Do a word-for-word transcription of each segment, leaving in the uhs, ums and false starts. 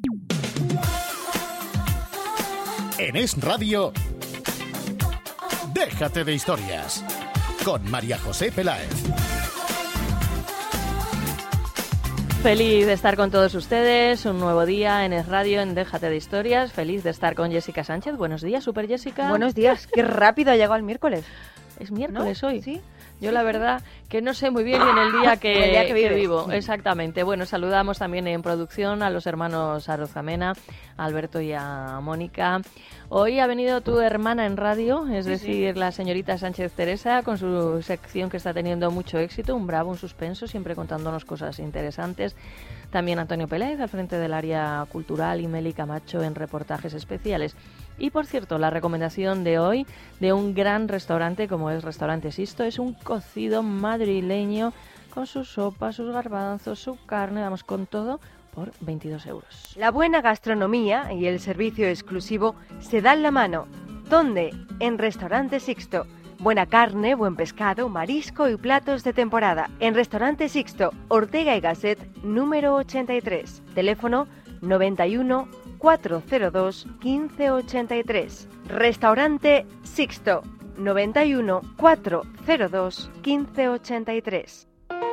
En Es Radio, Déjate de Historias, con María José Peláez. Feliz de estar con todos ustedes, un nuevo día en Es Radio, en Déjate de Historias. Feliz de estar con Jessica Sánchez. Buenos días, Super Jessica. Buenos días, qué rápido ha llegado el miércoles. Es miércoles, ¿no? Hoy. Sí. Yo la verdad que no sé muy bien en el día que, el día que, que vivo. Exactamente. Bueno, saludamos también en producción a los hermanos Arozamena, a Alberto y a Mónica. Hoy ha venido tu hermana en radio, es sí, decir, sí. la señorita Sánchez Teresa, con su sección que está teniendo mucho éxito, un bravo, un suspenso, siempre contándonos cosas interesantes. También Antonio Peláez, al frente del área cultural, y Meli Camacho en reportajes especiales. Y, por cierto, la recomendación de hoy de un gran restaurante como es Restaurante Sixto es un cocido madrileño con su sopa, sus garbanzos, su carne, vamos, con todo por veintidós euros. La buena gastronomía y el servicio exclusivo se dan la mano. ¿Dónde? En Restaurante Sixto. Buena carne, buen pescado, marisco y platos de temporada. En Restaurante Sixto, Ortega y Gasset, número ochenta y tres. Teléfono noventa y uno, cuatrocientos dos, quince ochenta y tres. Restaurante Sixto, noventa y uno, cuatrocientos dos, quince ochenta y tres.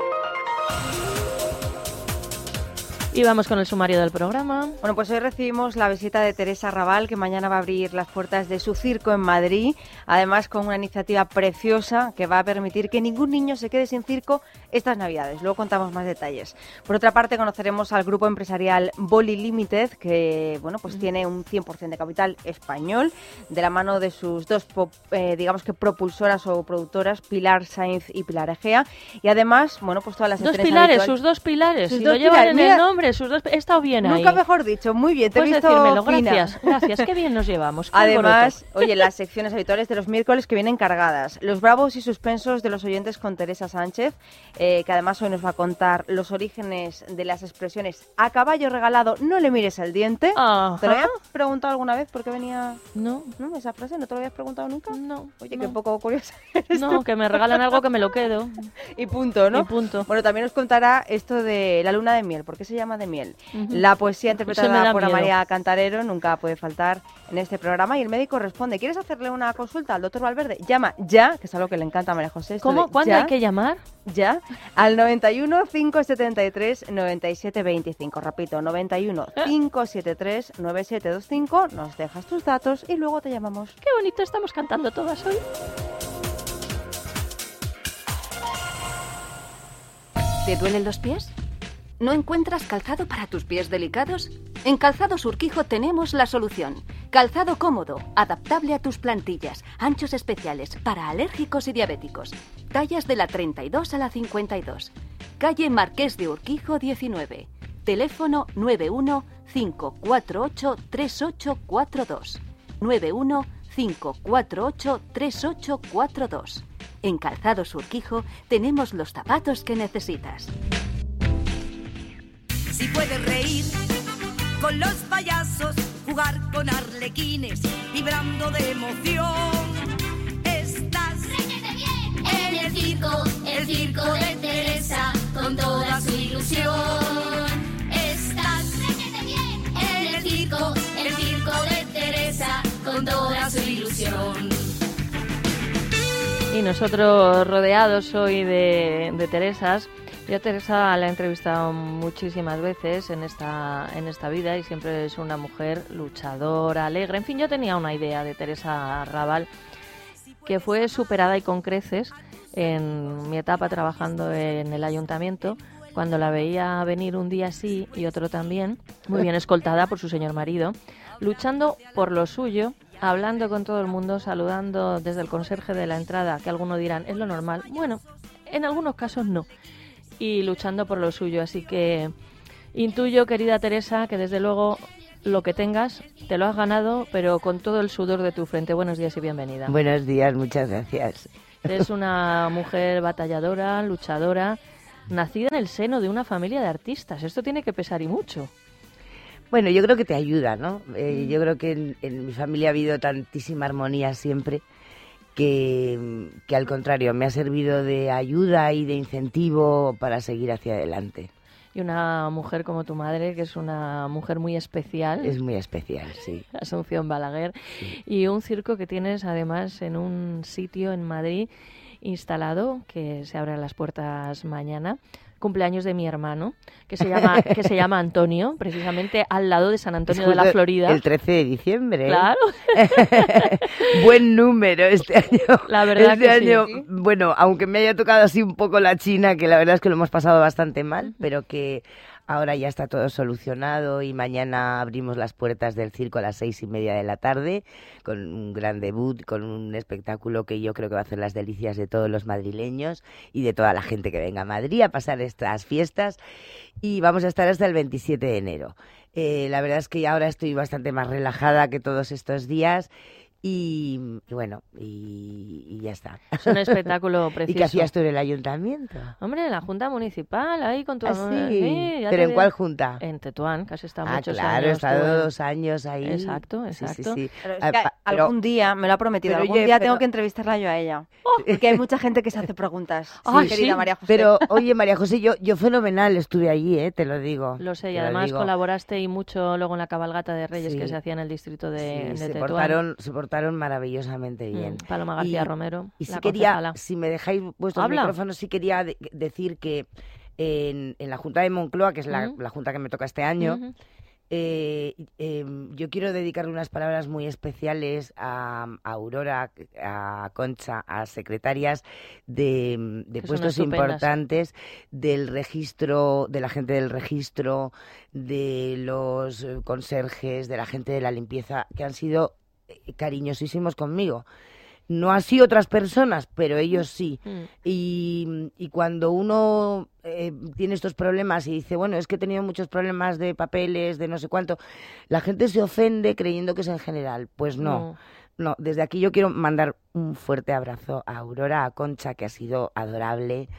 Y vamos con el sumario del programa. Bueno, pues hoy recibimos la visita de Teresa Raval, que mañana va a abrir las puertas de su circo en Madrid, además con una iniciativa preciosa que va a permitir que ningún niño se quede sin circo estas Navidades. Luego contamos más detalles. Por otra parte, conoceremos al grupo empresarial Boli Limited, que bueno, pues tiene un cien por ciento de capital español, de la mano de sus dos, eh, digamos que propulsoras o productoras, Pilar Sainz y Pilar Egea, y además, bueno, pues todas las dos pilares, habitual... sus dos pilares, sus si dos lo llevan pilares. en Mira, el nombre. Sus dos... He estado bien ahí. Nunca mejor dicho, muy bien, te he visto decírmelo, fina. Gracias, gracias, qué bien nos llevamos. Además, oye, las secciones habituales de los miércoles que vienen cargadas. Los bravos y suspensos de los oyentes con Teresa Sánchez, eh, que además hoy nos va a contar los orígenes de las expresiones a caballo regalado, no le mires el diente. Ajá. ¿Te lo habías preguntado alguna vez por qué venía no. ¿No? esa frase? ¿No te lo habías preguntado nunca? No. Oye, no. qué poco curiosa. No, que me regalan algo que me lo quedo. Y punto, ¿no? Y punto. Bueno, también nos contará esto de la luna de miel. ¿Por qué se llama de miel? Uh-huh. La poesía interpretada por María Cantarero nunca puede faltar en este programa. Y el médico responde: ¿quieres hacerle una consulta al doctor Valverde? Llama ya, que es algo que le encanta a María José. ¿Cómo? ¿Cuándo ya, hay que llamar? Ya, al noventa y uno, cinco setenta y tres, noventa y siete veinticinco. Repito, noventa y uno, cinco setenta y tres, noventa y siete veinticinco. Nos dejas tus datos y luego te llamamos. Qué bonito estamos cantando todas hoy. ¿Te duelen los pies? ¿No encuentras calzado para tus pies delicados? En Calzados Urquijo tenemos la solución. Calzado cómodo, adaptable a tus plantillas, anchos especiales para alérgicos y diabéticos. Tallas de la treinta y dos a la cincuenta y dos. Calle Marqués de Urquijo diecinueve. Teléfono nueve uno, cinco cuatro ocho, tres ocho cuatro dos. nueve uno, cinco cuatro ocho, tres ocho cuatro dos. En Calzados Urquijo tenemos los zapatos que necesitas. Si puedes reír con los payasos, jugar con arlequines, vibrando de emoción, estás bien en el circo, el circo de Teresa, con toda su ilusión. Estás bien en el circo, el circo de Teresa, con toda su ilusión. Y nosotros rodeados hoy de, de Teresas. Yo a Teresa la he entrevistado muchísimas veces en esta, en esta vida y siempre es una mujer luchadora, alegre. En fin, yo tenía una idea de Teresa Raval que fue superada y con creces en mi etapa trabajando en el ayuntamiento, cuando la veía venir un día sí y otro también, muy bien escoltada por su señor marido, luchando por lo suyo, hablando con todo el mundo, saludando desde el conserje de la entrada, que algunos dirán, es lo normal. Bueno, en algunos casos no. Y luchando por lo suyo, así que intuyo, querida Teresa, que desde luego lo que tengas te lo has ganado, pero con todo el sudor de tu frente. Buenos días y bienvenida. Buenos días, muchas gracias. Eres una mujer batalladora, luchadora, nacida en el seno de una familia de artistas. Esto tiene que pesar y mucho. Bueno, yo creo que te ayuda, ¿no? Eh, yo creo que en, en mi familia ha habido tantísima armonía siempre que, que al contrario me ha servido de ayuda y de incentivo para seguir hacia adelante. y una mujer como tu madre, que es una mujer muy especial. Es muy especial, sí. Asunción Balaguer. Sí. Y un circo que tienes además en un sitio en Madrid instalado, que se abren las puertas mañana. Cumpleaños de mi hermano, que se llama que se llama Antonio, precisamente al lado de San Antonio de la Florida. El trece de diciembre. ¿eh? Claro. Buen número este año. La verdad este que año, sí. Bueno, aunque me haya tocado así un poco la China, que la verdad es que lo hemos pasado bastante mal, pero que ahora ya está todo solucionado y mañana abrimos las puertas del circo a las seis y media de la tarde con un gran debut, con un espectáculo que yo creo que va a hacer las delicias de todos los madrileños y de toda la gente que venga a Madrid a pasar estas fiestas, y vamos a estar hasta el veintisiete de enero. Eh, la verdad es que ahora estoy bastante más relajada que todos estos días. Y, y bueno, y, y ya está. Es un espectáculo precioso. ¿Y qué hacías tú en el ayuntamiento? Hombre, en la Junta Municipal, ahí con tu... ¿Ah, sí? Sí, ya ¿Pero te en cuál digo. junta? En Tetuán, que has estado Ah, muchos claro, años. he estado tú en- dos años ahí. Exacto, exacto. Sí, sí, sí. Pero es Ah, que pa- pero- algún día, me lo ha prometido, pero algún oye, día pero- tengo que entrevistarla yo a ella. Porque hay mucha gente que se hace preguntas. Ay, querida sí, María José. Pero, oye, María José, yo, yo fenomenal estuve allí, ¿eh? Te lo digo. Lo sé, y te lo además digo. colaboraste y mucho luego en la cabalgata de Reyes Sí. que se hacía en el distrito de, Sí, de se Tetuán. portaron, se portaron maravillosamente Mm, bien. Paloma García Y- Romero, Y sí la quería, concejala. si me dejáis vuestros Habla. micrófonos, sí quería de- decir que en, en la Junta de Moncloa, que es la, Ujú. la junta que me toca este año, Ujú. eh, eh, yo quiero dedicarle unas palabras muy especiales a, a Aurora, a Concha, a secretarias de, de Que son puestos estupendas. importantes del registro, de la gente del registro, de los eh, conserjes, de la gente de la limpieza, que han sido eh, cariñosísimos conmigo. No así otras personas, pero ellos sí. Mm. Y, y cuando uno eh, tiene estos problemas y dice, bueno, es que he tenido muchos problemas de papeles, de no sé cuánto, la gente se ofende creyendo que es en general. Pues no, No. no. Desde aquí yo quiero mandar un fuerte abrazo a Aurora, a Concha, que ha sido adorable,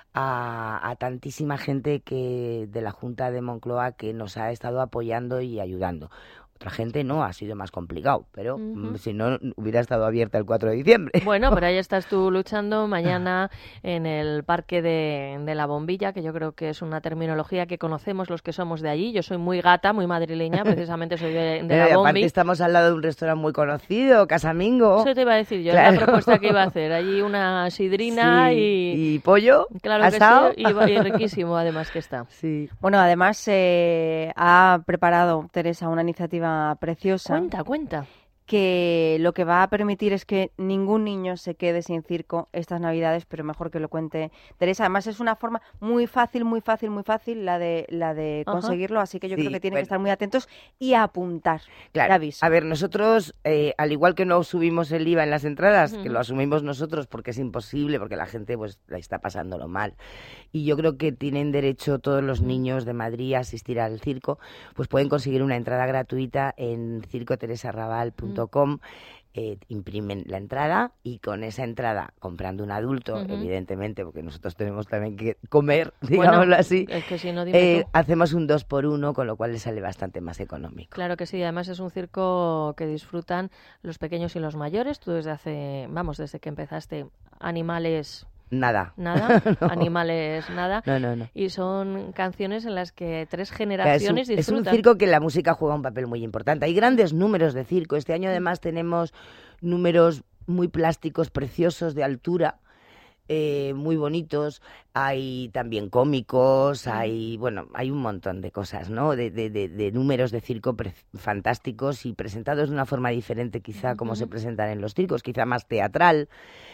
a, a tantísima gente que de la Junta de Moncloa que nos ha estado apoyando y ayudando. Otra gente no, ha sido más complicado, pero Ujú. mm, si no, hubiera estado abierta el cuatro de diciembre. Bueno, pero ahí estás tú luchando mañana en el Parque de, de la Bombilla, que yo creo que es una terminología que conocemos los que somos de allí. Yo soy muy gata, muy madrileña, precisamente soy de, de Eh, la aparte Bombi. estamos al lado de un restaurante muy conocido, Casamingo. Eso te iba a decir yo, Claro. es la propuesta que iba a hacer. Allí una sidrina Sí, y... y pollo Claro asado. que sí, y, y riquísimo además que está. Sí. Bueno, además eh, ha preparado Teresa una iniciativa preciosa Cuenta, cuenta. que lo que va a permitir es que ningún niño se quede sin circo estas Navidades, pero mejor que lo cuente Teresa. Además es una forma muy fácil, muy fácil, muy fácil la de la de Ajá. conseguirlo, así que yo Sí, creo que tienen bueno. que estar muy atentos y a apuntar. Claro. Ya aviso. A ver, nosotros, eh, al igual que no subimos el I V A en las entradas, que Ujú. lo asumimos nosotros porque es imposible, porque la gente pues la está pasándolo mal. Y yo creo que tienen derecho todos los niños de Madrid a asistir al circo, pues pueden conseguir una entrada gratuita en circo teresa rabal punto com. Eh, imprimen la entrada y con esa entrada, comprando un adulto, Ujú. evidentemente, porque nosotros tenemos también que comer, Bueno, digámoslo así, Es que si no, dime eh, tú. hacemos un dos por uno, con lo cual le sale bastante más económico. Claro que sí, además es un circo que disfrutan los pequeños y los mayores. Tú desde hace, vamos, desde que empezaste, animales Nada. nada, No. animales nada. No, no, no. Y son canciones en las que tres Claro, es, un, generaciones es un disfrutan. circo que la música juega un papel muy importante. Hay grandes números de circo. Este año además tenemos números muy plásticos, preciosos, de altura, eh, muy bonitos. Hay también cómicos, hay, bueno, hay un montón de cosas, ¿no? De, de, de, de números de circo pre- fantásticos y presentados de una forma diferente quizá como Ujú. se presentan en los circos, quizá más teatral.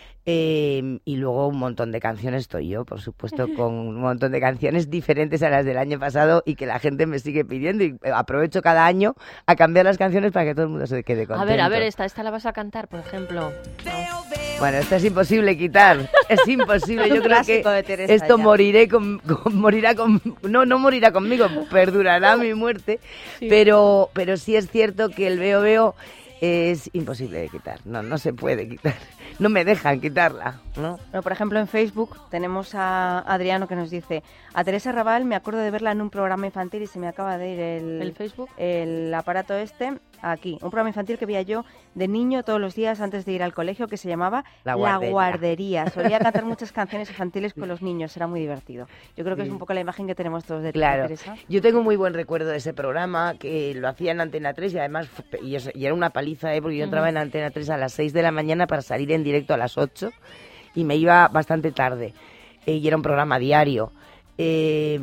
Eh, y luego un montón de canciones estoy yo, por supuesto, con un montón de canciones diferentes a las del año pasado y que la gente me sigue pidiendo, y aprovecho cada año a cambiar las canciones para que todo el mundo se quede contento. A ver, a ver, esta, esta la vas a cantar, por ejemplo. Veo, veo. Bueno, esto es imposible quitar, es imposible. Es un Yo creo que clásico de Teresa esto ya. moriré con, con- morirá con, no, no morirá conmigo, perdurará mi muerte, Sí. pero, pero sí es cierto que el veo veo es imposible de quitar, no, no se puede quitar. no me dejan quitarla, ¿no? Bueno, por ejemplo, en Facebook tenemos a Adriano que nos dice: a Teresa Raval me acuerdo de verla en un programa infantil y se me acaba de ir el, ¿El Facebook? el aparato este, aquí. Un programa infantil que veía yo de niño todos los días antes de ir al colegio, que se llamaba La La Guardería. Guardería. Solía cantar muchas canciones infantiles con los niños, era muy divertido. Yo creo que Sí. es un poco la imagen que tenemos todos de Claro, Teresa. yo tengo muy buen recuerdo de ese programa, que lo hacía en Antena tres y además fu- y, es- y era una paliza, ¿eh? Porque yo entraba en Antena tres a las seis de la mañana para salir en directo a las ocho y me iba bastante tarde, eh, y era un programa diario. Eh,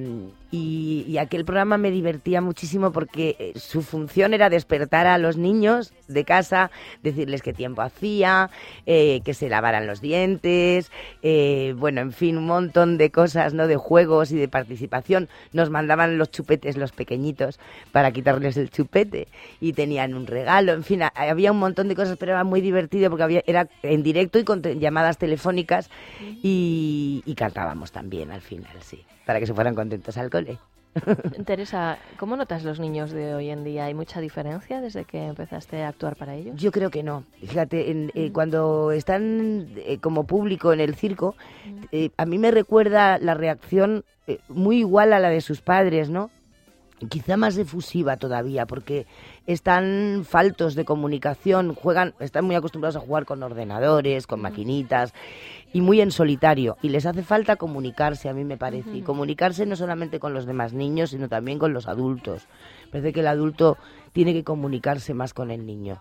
y, y aquel programa me divertía muchísimo porque eh, su función era despertar a los niños de casa, decirles qué tiempo hacía, eh, que se lavaran los dientes, eh, bueno, en fin, un montón de cosas, ¿no? De juegos y de participación. Nos mandaban los chupetes, los pequeñitos, para quitarles el chupete y tenían un regalo, en fin, a- había un montón de cosas, pero era muy divertido porque había, era en directo y con te- llamadas telefónicas y, y cantábamos también al final, sí, para que se fueran contentos al cole. Teresa, ¿cómo notas los niños de hoy en día? ¿Hay mucha diferencia desde que empezaste a actuar para ellos? Yo creo que no. Fíjate, en, eh, cuando están eh, como público en el circo, eh, a mí me recuerda la reacción eh, muy igual a la de sus padres, ¿no? Quizá más efusiva todavía, porque están faltos de comunicación, juegan, están muy acostumbrados a jugar con ordenadores, con maquinitas, y muy en solitario. Y les hace falta comunicarse, a mí me parece. Y comunicarse no solamente con los demás niños, sino también con los adultos. Parece que el adulto tiene que comunicarse más con el niño.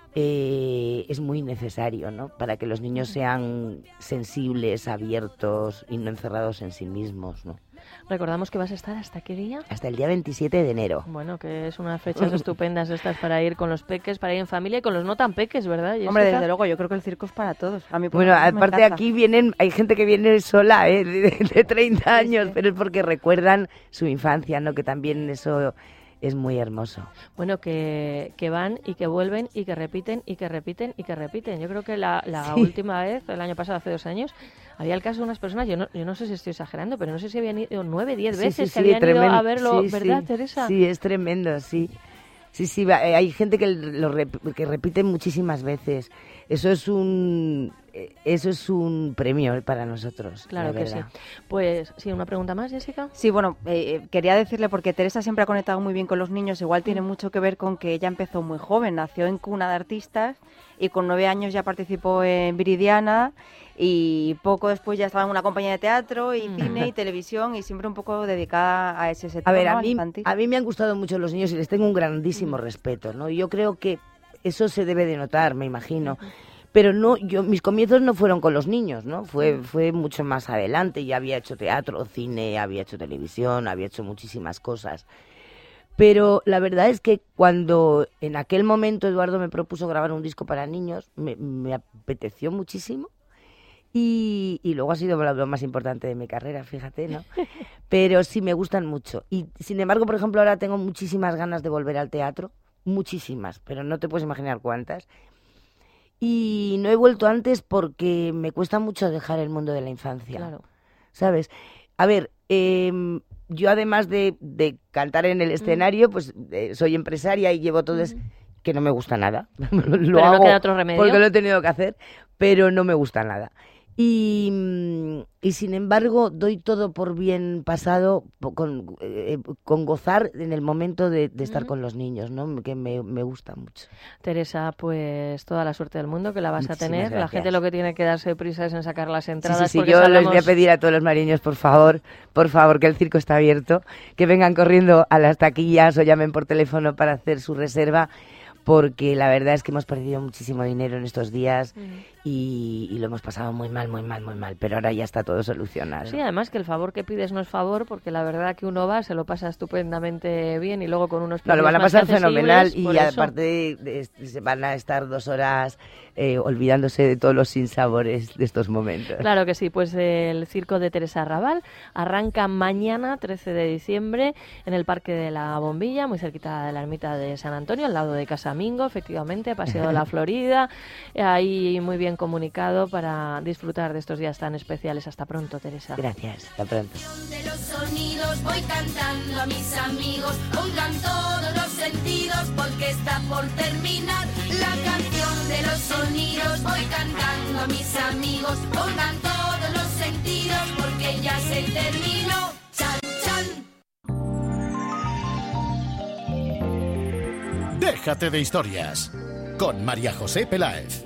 Eh, es muy necesario, ¿no? Para que los niños sean sensibles, abiertos y no encerrados en sí mismos, ¿no? Recordamos que vas a estar hasta qué día. Hasta el día veintisiete de enero. Bueno, que es unas fechas estupendas estas para ir con los peques, para ir en familia y con los no tan peques, ¿verdad, Jessica? Hombre, desde luego, yo creo que el circo es para todos. A mí, por Bueno, lo menos, me aparte encanta. aquí vienen, hay gente que viene sola, ¿eh? de, de treinta años, sí. pero es porque recuerdan su infancia, ¿no? Que también eso es muy hermoso. Bueno, que, que van y que vuelven y que repiten y que repiten y que repiten. Yo creo que la, la Sí. última vez, el año pasado, hace dos años, había el caso de unas personas, yo no, yo no sé si estoy exagerando, pero no sé si habían ido nueve, diez Sí, veces, sí, que sí, habían ido tremendo. a verlo, Sí, ¿verdad, sí. Teresa? Sí, es tremendo, sí. Sí, sí, va- eh, hay gente que lo rep- que repite muchísimas veces. Eso es un eh, eso es un premio para nosotros. Claro la que sí. verdad. Pues, sí, una pregunta más, Jessica. Sí, bueno, eh, eh, quería decirle, porque Teresa siempre ha conectado muy bien con los niños, igual tiene mucho que ver con que ella empezó muy joven, nació en cuna de artistas y con nueve años ya participó en Viridiana y poco después ya estaba en una compañía de teatro y cine y televisión y siempre un poco dedicada a ese sector, A ver, ¿no? a al mí, infantil. a mí me han gustado mucho los niños y les tengo un grandísimo respeto, ¿no? Yo creo que eso se debe de notar, me imagino. Pero no, yo mis comienzos no fueron con los niños, ¿no? Fue fue mucho más adelante. Ya había hecho teatro, cine, había hecho televisión, había hecho muchísimas cosas. Pero la verdad es que cuando en aquel momento Eduardo me propuso grabar un disco para niños, me, me apeteció muchísimo. Y, y luego ha sido lo, lo más importante de mi carrera, fíjate, ¿no? Pero sí me gustan mucho. Y sin embargo, por ejemplo, ahora tengo muchísimas ganas de volver al teatro. Muchísimas, pero no te puedes imaginar cuántas. Y no he vuelto antes porque me cuesta mucho dejar el mundo de la infancia. Claro. ¿Sabes? A ver, eh, yo además de, de cantar en el escenario, pues eh, soy empresaria y llevo todo eso, que no me gusta nada. lo Pero no hago queda otro remedio. porque lo he tenido que hacer, pero no me gusta nada. Y, mm, y sin embargo, doy todo por bien pasado po- con, eh, con gozar en el momento de, de estar con los niños, ¿no? Que me, me gusta mucho. Teresa, pues toda la suerte del mundo que la vas a Muchísimas tener. La gracias. gente lo que tiene que darse prisa es en sacar las Sí, entradas. sí, sí, porque yo les hablamos- voy a pedir a todos los mariños, por favor, por favor, que el circo está abierto, que vengan corriendo a las taquillas o llamen por teléfono para hacer su reserva, porque la verdad es que hemos perdido muchísimo dinero en estos días y, y lo hemos pasado muy mal, muy mal, muy mal, pero ahora ya está todo solucionado. Sí, además que el favor que pides no es favor, porque la verdad que uno va, se lo pasa estupendamente bien y luego con unos No, lo precios van a más pasar fenomenal accesibles, y por eso. aparte de- de- se van a estar dos horas eh, olvidándose de todos los sinsabores de estos momentos. Claro que sí, pues el circo de Teresa Raval arranca mañana, trece de diciembre, en el Parque de la Bombilla, muy cerquita de la ermita de San Antonio, al lado de Casamingo, efectivamente, Paseo de la Florida, ahí muy bien comunicado para disfrutar de estos días tan especiales. Hasta pronto, Teresa. Gracias, hasta pronto. De los sonidos voy cantando a mis amigos, pongan todos los sentidos porque está por terminar. La canción de los sonidos voy cantando a mis amigos, pongan todos los sentidos porque ya se terminó. Chan, chan. Déjate de historias con María José Peláez.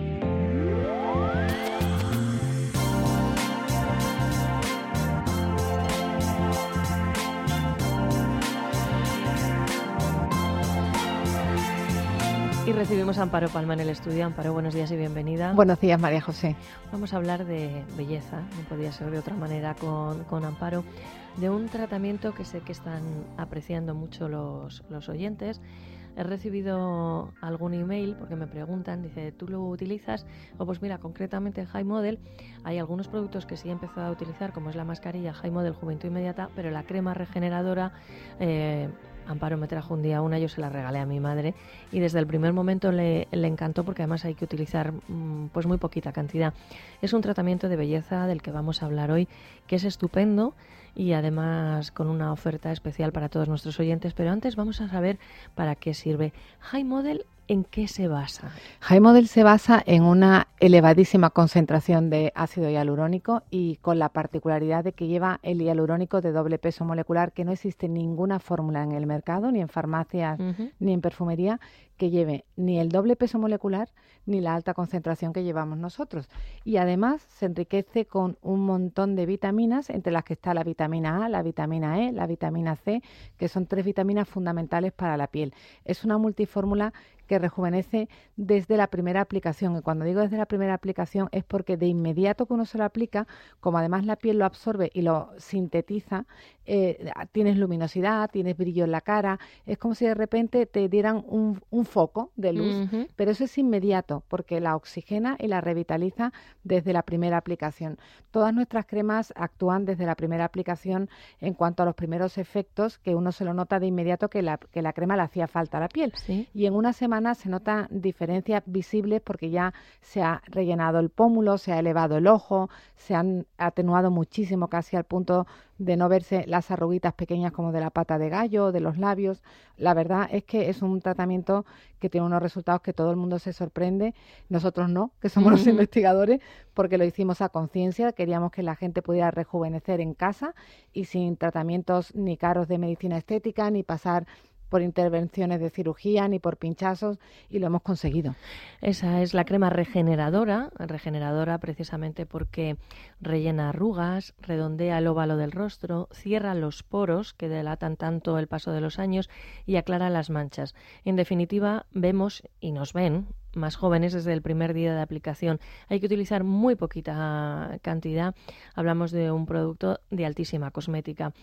Y recibimos a Amparo Palma en el estudio. Amparo, buenos días y bienvenida. Buenos días, María José. Vamos a hablar de belleza, no podía ser de otra manera con, con Amparo, de un tratamiento que sé que están apreciando mucho los, los oyentes. He recibido algún email porque me preguntan, dice, ¿tú lo utilizas? O pues mira, concretamente en High Model hay algunos productos que sí he empezado a utilizar, como es la mascarilla High Model Juventud Inmediata, pero la crema regeneradora... Eh, Amparo me trajo un día una, yo se la regalé a mi madre y desde el primer momento le, le encantó porque además hay que utilizar pues muy poquita cantidad. Es un tratamiento de belleza del que vamos a hablar hoy, que es estupendo y además con una oferta especial para todos nuestros oyentes, pero antes vamos a saber para qué sirve. High Model, ¿en qué se basa? High Model se basa en una elevadísima concentración de ácido hialurónico y con la particularidad de que lleva el hialurónico de doble peso molecular, que no existe ninguna fórmula en el mercado, ni en farmacias, uh-huh. ni en perfumería, que lleve ni el doble peso molecular ni la alta concentración que llevamos nosotros. Y además se enriquece con un montón de vitaminas, entre las que está la vitamina A, la vitamina E, la vitamina C, que son tres vitaminas fundamentales para la piel. Es una multifórmula que rejuvenece desde la primera aplicación. Y cuando digo desde la primera aplicación es porque de inmediato que uno se lo aplica, como además la piel lo absorbe y lo sintetiza, eh, tienes luminosidad, tienes brillo en la cara, es como si de repente te dieran un, un foco de luz, uh-huh. pero eso es inmediato porque la oxigena y la revitaliza desde la primera aplicación. Todas nuestras cremas actúan desde la primera aplicación en cuanto a los primeros efectos, que uno se lo nota de inmediato que la, que la crema le hacía falta a la piel. ¿Sí? Y en una semana se notan diferencias visibles porque ya se ha rellenado el pómulo, se ha elevado el ojo, se han atenuado muchísimo, casi al punto de no verse las arruguitas pequeñas como de la pata de gallo, de los labios. La verdad es que es un tratamiento que tiene unos resultados que todo el mundo se sorprende. Nosotros no, que somos uh-huh. los investigadores, porque lo hicimos a conciencia. Queríamos que la gente pudiera rejuvenecer en casa y sin tratamientos ni caros de medicina estética, ni pasar por intervenciones de cirugía ni por pinchazos, y lo hemos conseguido. Esa es la crema regeneradora, regeneradora precisamente porque rellena arrugas, redondea el óvalo del rostro, cierra los poros que delatan tanto el paso de los años y aclara las manchas. En definitiva, vemos y nos ven más jóvenes desde el primer día de aplicación. Hay que utilizar muy poquita cantidad. Hablamos de un producto de altísima cosmética.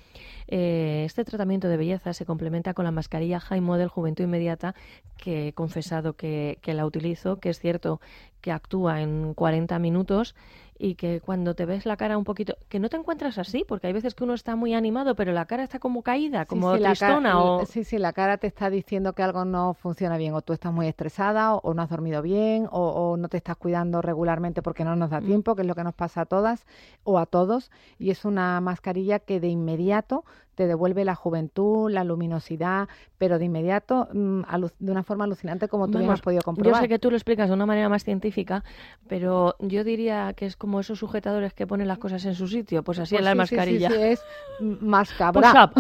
Eh, este tratamiento de belleza se complementa con la mascarilla High Model Juventud Inmediata, que he confesado que, que la utilizo, que es cierto que actúa en cuarenta minutos y que cuando te ves la cara un poquito, que no te encuentras así, porque hay veces que uno está muy animado, pero la cara está como caída, como sí, sí, tristona. La cara, o... Sí, sí, la cara te está diciendo que algo no funciona bien, o tú estás muy estresada, o, o no has dormido bien, o, o no te estás cuidando regularmente porque no nos da tiempo, que es lo que nos pasa a todas o a todos, y es una mascarilla que de inmediato te devuelve la juventud, la luminosidad, pero de inmediato, mmm, alu- de una forma alucinante, como tú Vamos, bien has podido comprobar. Yo sé que tú lo explicas de una manera más científica, pero yo diría que es como esos sujetadores que ponen las cosas en su sitio, pues así pues en la sí, mascarilla. Sí, sí, sí, es más cabra.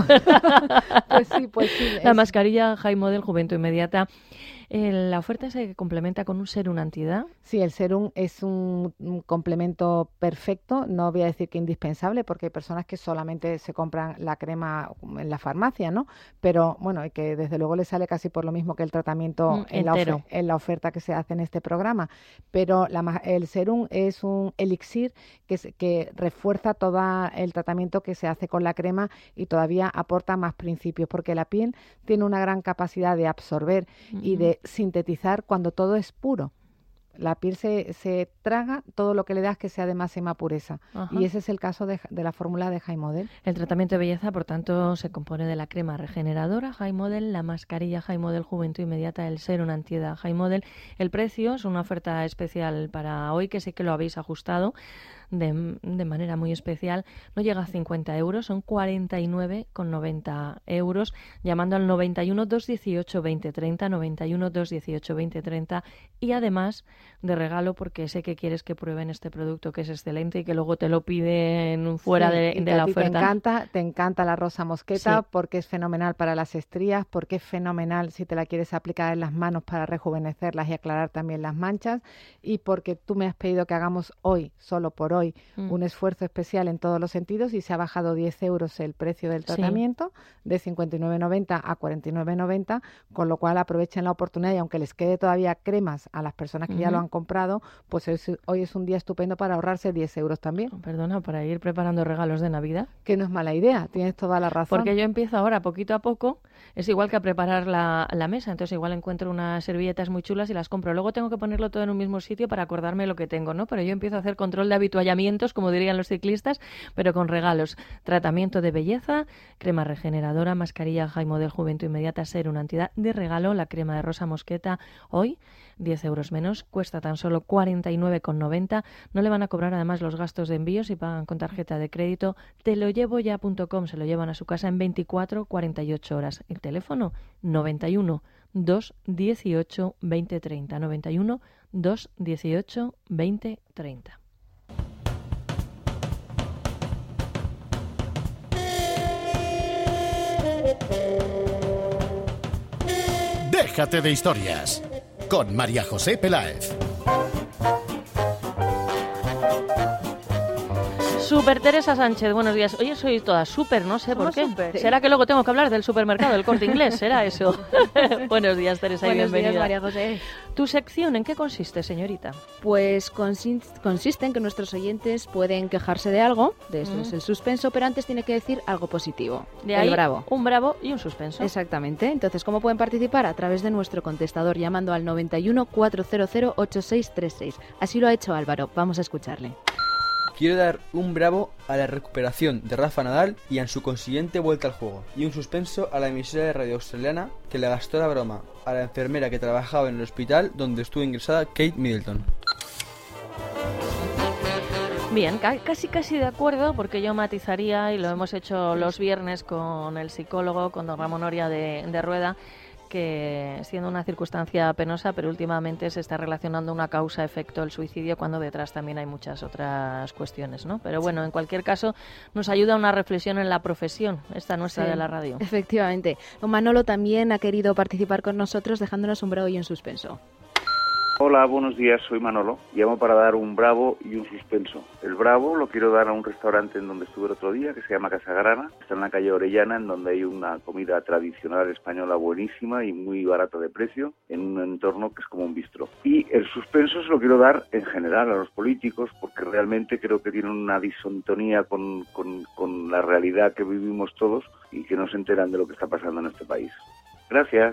pues sí, pues sí. La es... mascarilla High Model Juventud Inmediata. Eh, la oferta se complementa con un serum antiedad. Sí, el serum es un, un complemento perfecto, no voy a decir que indispensable, porque hay personas que solamente se compran la crema en la farmacia, ¿no? Pero bueno, y que desde luego le sale casi por lo mismo que el tratamiento mm, en, la ofer- en la oferta que se hace en este programa. Pero la, el serum es un elixir que, se, que refuerza todo el tratamiento que se hace con la crema y todavía aporta más principios, porque la piel tiene una gran capacidad de absorber mm-hmm. y de sintetizar cuando todo es puro. La piel se, se traga todo lo que le das que sea de máxima pureza. Ajá. Y ese es el caso de, de la fórmula de High Model. El tratamiento de belleza, por tanto, se compone de la crema regeneradora High Model, la mascarilla High Model Juventud Inmediata, el serum antiedad High Model. El precio es una oferta especial para hoy, que sé que lo habéis ajustado, de, de manera muy especial. No llega a cincuenta euros, son cuarenta y nueve con noventa euros, llamando al noventa y uno, dos dieciocho, veinte treinta, noventa y uno, dos dieciocho, veinte treinta, y además de regalo, porque sé que quieres que prueben este producto que es excelente y que luego te lo piden fuera sí, de, y de a la ti oferta. Te encanta, te encanta la rosa mosqueta Sí. porque es fenomenal para las estrías, porque es fenomenal si te la quieres aplicar en las manos para rejuvenecerlas y aclarar también las manchas, y porque tú me has pedido que hagamos hoy, solo por hoy, mm. un esfuerzo especial en todos los sentidos, y se ha bajado diez euros el precio del tratamiento, sí. de cincuenta y nueve noventa a cuarenta y nueve noventa, con lo cual aprovechen la oportunidad, y aunque les quede todavía cremas a las personas que uh-huh. ya lo han comprado, pues hoy, hoy es un día estupendo para ahorrarse diez euros también. Perdona, para ir preparando regalos de Navidad. Que no es mala idea, tienes toda la razón. Porque yo empiezo ahora poquito a poco, es igual que a preparar la, la mesa, entonces igual encuentro unas servilletas muy chulas y las compro. Luego tengo que ponerlo todo en un mismo sitio para acordarme lo que tengo, ¿no? Pero yo empiezo a hacer control de habituallamientos, como dirían los ciclistas, pero con regalos. Tratamiento de belleza, crema regeneradora, mascarilla Jaimodel Juventud Inmediata, ser una entidad de regalo, la crema de rosa mosqueta, hoy diez euros menos, cuesta tan solo cuarenta y nueve con noventa, no le van a cobrar además los gastos de envío si pagan con tarjeta de crédito. Te lo llevo ya punto com, se lo llevan a su casa en veinticuatro, cuarenta y ocho horas. El teléfono noventa y uno, dos dieciocho, veinte treinta, noventa y uno, dos dieciocho, veinte treinta. Déjate de historias con María José Peláez. Super Teresa Sánchez, buenos días. Oye, soy toda súper, no sé por qué. Super, sí. ¿Será que luego tengo que hablar del supermercado, del Corte Inglés? ¿Será eso? Buenos días, Teresa, buenos y bienvenida. Días, María José. ¿Tu sección en qué consiste, señorita? Pues consiste, consiste en que nuestros oyentes pueden quejarse de algo, de eso mm. es el suspenso, pero antes tiene que decir algo positivo. De ahí, el bravo. Un bravo y un suspenso. Exactamente. Entonces, ¿cómo pueden participar? A través de nuestro contestador, llamando al noventa y uno, cuatrocientos, ochenta y seis treinta y seis. Así lo ha hecho Álvaro. Vamos a escucharle. Quiero dar un bravo a la recuperación de Rafa Nadal y en su consiguiente vuelta al juego, y un suspenso a la emisora de radio australiana que le gastó la broma a la enfermera que trabajaba en el hospital donde estuvo ingresada Kate Middleton. Bien, casi casi de acuerdo, porque yo matizaría, y lo hemos hecho los viernes con el psicólogo, con don Ramón Oria de, de Rueda, que siendo una circunstancia penosa, pero últimamente se está relacionando una causa-efecto el suicidio, cuando detrás también hay muchas otras cuestiones, ¿no? Pero bueno, en cualquier caso, nos ayuda una reflexión en la profesión, esta nuestra sí, de la radio. Efectivamente. Manolo también ha querido participar con nosotros, dejándonos un bravo y un suspenso. Hola, buenos días, soy Manolo. Llamo para dar un bravo y un suspenso. El bravo lo quiero dar a un restaurante en donde estuve el otro día, que se llama Casa Grana. Está en la calle Orellana, en donde hay una comida tradicional española buenísima y muy barata de precio, en un entorno que es como un bistró. Y el suspenso se lo quiero dar en general a los políticos, porque realmente creo que tienen una disontonía con, con, con la realidad que vivimos todos y que no se enteran de lo que está pasando en este país. Gracias.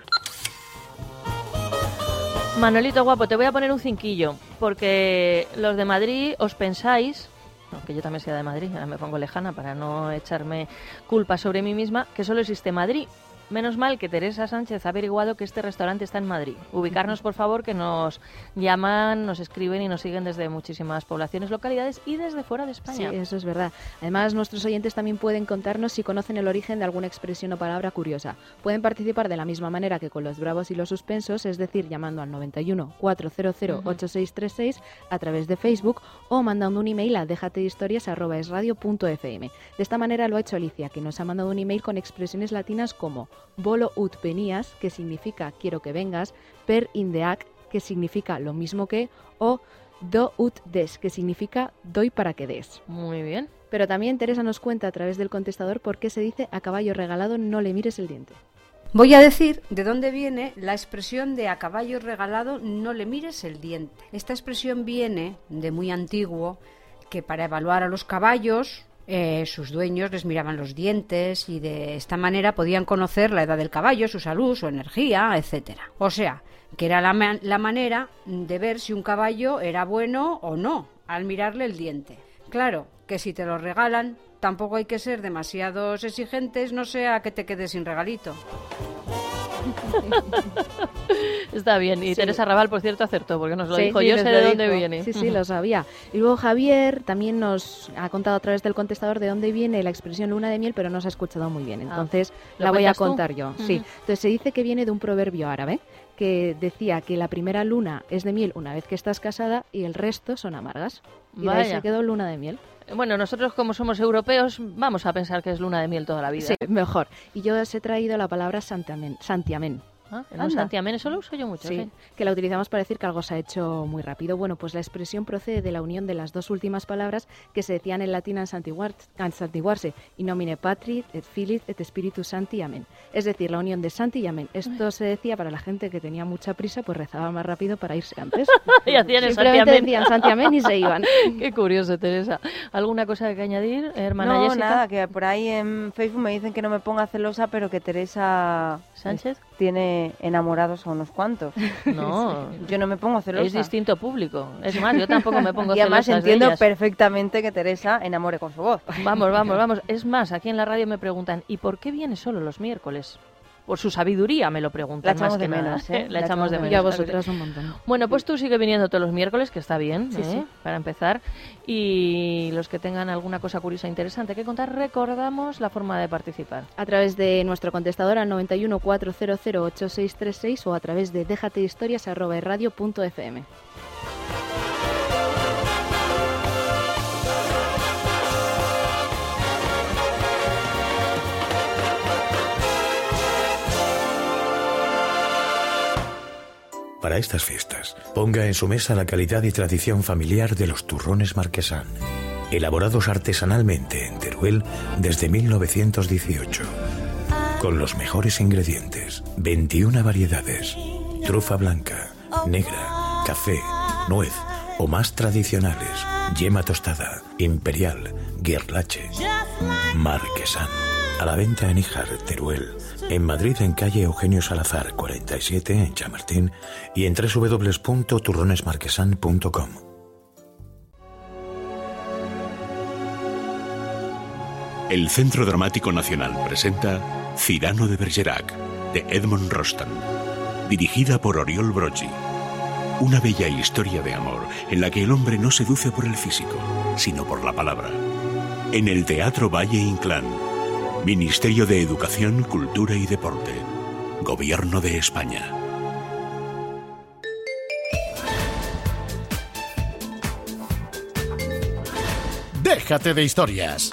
Manolito guapo, te voy a poner un cinquillo, porque los de Madrid os pensáis, aunque yo también sea de Madrid, ahora me pongo lejana para no echarme culpa sobre mí misma, que solo existe Madrid. Menos mal que Teresa Sánchez ha averiguado que este restaurante está en Madrid. Ubicarnos, por favor, que nos llaman, nos escriben y nos siguen desde muchísimas poblaciones, localidades y desde fuera de España. Sí, eso es verdad. Además, nuestros oyentes también pueden contarnos si conocen el origen de alguna expresión o palabra curiosa. Pueden participar de la misma manera que con los bravos y los suspensos, es decir, llamando al noventa y uno, cuatrocientos, ochenta y seis treinta y seis a través de Facebook o mandando un email a déjatehistorias arroba esradio punto f m. De esta manera lo ha hecho Alicia, que nos ha mandado un email con expresiones latinas como Volo ut venias, que significa quiero que vengas, per indeac, que significa lo mismo que, o do ut des, que significa doy para que des. Muy bien. Pero también Teresa nos cuenta a través del contestador por qué se dice a caballo regalado no le mires el diente. Voy a decir de dónde viene la expresión de a caballo regalado no le mires el diente. Esta expresión viene de muy antiguo, que para evaluar a los caballos Eh, sus dueños les miraban los dientes y de esta manera podían conocer la edad del caballo, su salud, su energía, etcétera. O sea, que era la, ma- la manera de ver si un caballo era bueno o no, al mirarle el diente. Claro, que si te lo regalan, tampoco hay que ser demasiados exigentes, no sea que te quedes sin regalito. Está bien. Y sí. Teresa Raval, por cierto, acertó, porque nos lo sí, dijo. Sí, Yo sé de dijo. dónde viene. Sí, sí, lo sabía. Y luego Javier también nos ha contado a través del contestador de dónde viene la expresión luna de miel, pero no se ha escuchado muy bien. Entonces, ah, la voy a contar tú? yo. Uh-huh. Sí. Entonces, se dice que viene de un proverbio árabe que decía que la primera luna es de miel una vez que estás casada y el resto son amargas. Y Vaya. de ahí se quedó luna de miel. Bueno, nosotros como somos europeos vamos a pensar que es luna de miel toda la vida. Sí, mejor. Y yo os he traído la palabra santiamén. santiamén. Ah, el santiamén, eso lo uso yo mucho. Sí, sí, que la utilizamos para decir que algo se ha hecho muy rápido. Bueno, pues la expresión procede de la unión de las dos últimas palabras que se decían en latín al santiguarse, in nomine Patri, et Filii, et Spiritus Sancti, amén. Es decir, la unión de Santi y amén. Esto se decía para la gente que tenía mucha prisa, pues rezaba más rápido para irse antes. y hacían el Simplemente decían santiamén y se iban. Qué curioso, Teresa. ¿Alguna cosa que añadir, hermana no, Jessica? No, nada, que por ahí en Facebook me dicen que no me ponga celosa, pero que Teresa Sánchez tiene enamorados a unos cuantos. No, yo no me pongo celosa. Es distinto público. Es más, yo tampoco me pongo celosa. Y además celosa entiendo perfectamente que Teresa enamore con su voz. Vamos, vamos, vamos. Es más, aquí en la radio me preguntan, ¿y por qué viene solo los miércoles? Por su sabiduría me lo preguntan. La echamos más de que menos, nada. ¿eh? La, la echamos de menos. Y a vosotras un montón. Bueno, pues tú sigue viniendo todos los miércoles, que está bien, sí, ¿eh? sí. Para empezar. Y los que tengan alguna cosa curiosa e interesante que contar, recordamos la forma de participar. A través de nuestro contestador al noventa y uno, cuatrocientos ocho seis tres seis o a través de déjatehistorias arroba radio punto f m. Para estas fiestas, ponga en su mesa la calidad y tradición familiar de los turrones Marquesán, elaborados artesanalmente en Teruel desde mil novecientos dieciocho, con los mejores ingredientes, veintiuna variedades, trufa blanca, negra, café, nuez o más tradicionales, yema tostada, imperial, guirlache. Marquesán, a la venta en Híjar, Teruel. En Madrid, en calle Eugenio Salazar, cuarenta y siete, en Chamartín, y en doble u doble u doble u punto turrones marquesán punto com. El Centro Dramático Nacional presenta Cyrano de Bergerac, de Edmond Rostand, dirigida por Oriol Broggi. Una bella historia de amor en la que el hombre no seduce por el físico, sino por la palabra. En el Teatro Valle Inclán. Ministerio de Educación, Cultura y Deporte. Gobierno de España. Déjate de historias.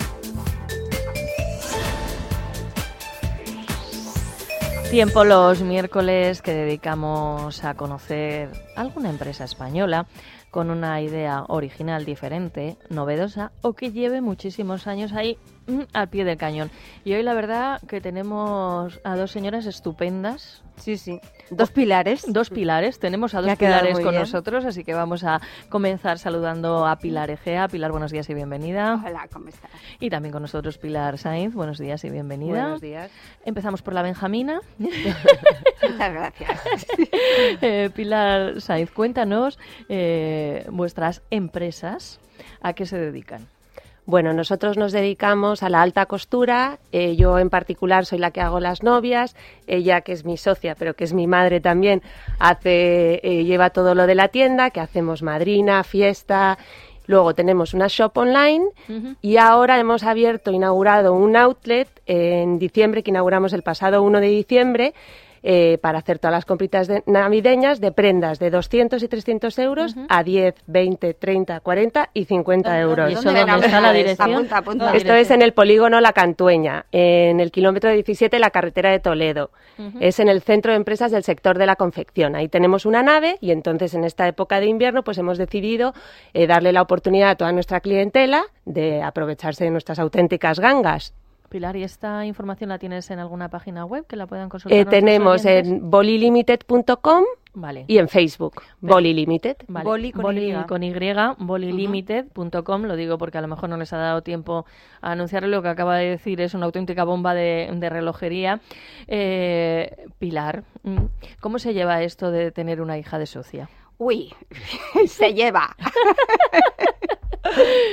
Tiempo los miércoles que dedicamos a conocer alguna empresa española con una idea original, diferente, novedosa o que lleve muchísimos años ahí mm, al pie del cañón. Y hoy la verdad que tenemos a dos señoras estupendas. Sí, sí. Dos pilares. Dos pilares. Tenemos a dos pilares con bien. nosotros, así que vamos a comenzar saludando a Pilar Egea. Pilar, buenos días y bienvenida. Hola, ¿cómo estás? Y también con nosotros Pilar Sainz. Buenos días y bienvenida. Buenos días. Empezamos por la Benjamina. Muchas gracias. eh, Pilar Sainz, cuéntanos eh, vuestras empresas, ¿a qué se dedican? Bueno, nosotros nos dedicamos a la alta costura, eh, yo en particular soy la que hago las novias, ella que es mi socia, pero que es mi madre también, hace eh, lleva todo lo de la tienda, que hacemos madrina, fiesta, luego tenemos una shop online uh-huh. y ahora hemos abierto, inaugurado un outlet en diciembre, que inauguramos el pasado uno de diciembre, Eh, para hacer todas las compritas de, navideñas de prendas de doscientos y trescientos euros uh-huh. a diez, veinte, treinta, cuarenta y cincuenta euros. ¿Y eso dónde está la dirección? Apunta, apunta. Esto es en el polígono La Cantueña, en el kilómetro diecisiete, la carretera de Toledo. Uh-huh. Es en el centro de empresas del sector de la confección. Ahí tenemos una nave y entonces en esta época de invierno pues hemos decidido eh, darle la oportunidad a toda nuestra clientela de aprovecharse de nuestras auténticas gangas. Pilar, ¿y esta información la tienes en alguna página web que la puedan consultar? Eh, tenemos en bolilimited punto com vale. y en Facebook, Pero, Bolilimited. Vale. Boli con Boli Y. con Y, bolilimited punto com, uh-huh. lo digo porque a lo mejor no les ha dado tiempo a anunciarlo, lo que acaba de decir es una auténtica bomba de, de relojería. Eh, Pilar, ¿cómo se lleva esto de tener una hija de socia? Uy, se lleva.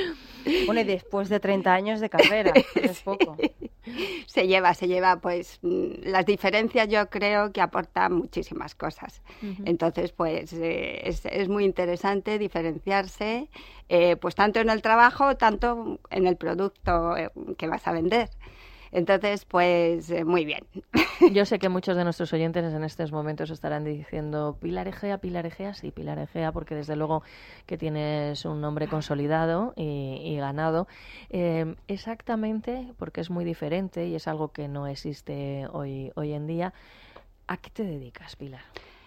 Bueno, y después de treinta años de carrera, no es poco. Se lleva, se lleva, pues las diferencias yo creo que aportan muchísimas cosas. Uh-huh. Entonces, pues eh, es, es muy interesante diferenciarse, eh, pues tanto en el trabajo, tanto en el producto eh, que vas a vender. Entonces, pues eh, muy bien. Yo sé que muchos de nuestros oyentes en estos momentos estarán diciendo Pilar Egea, Pilar Egea, sí, Pilar Egea, porque desde luego que tienes un nombre consolidado y, y ganado. Eh, exactamente, porque es muy diferente y es algo que no existe hoy, hoy en día. ¿A qué te dedicas, Pilar?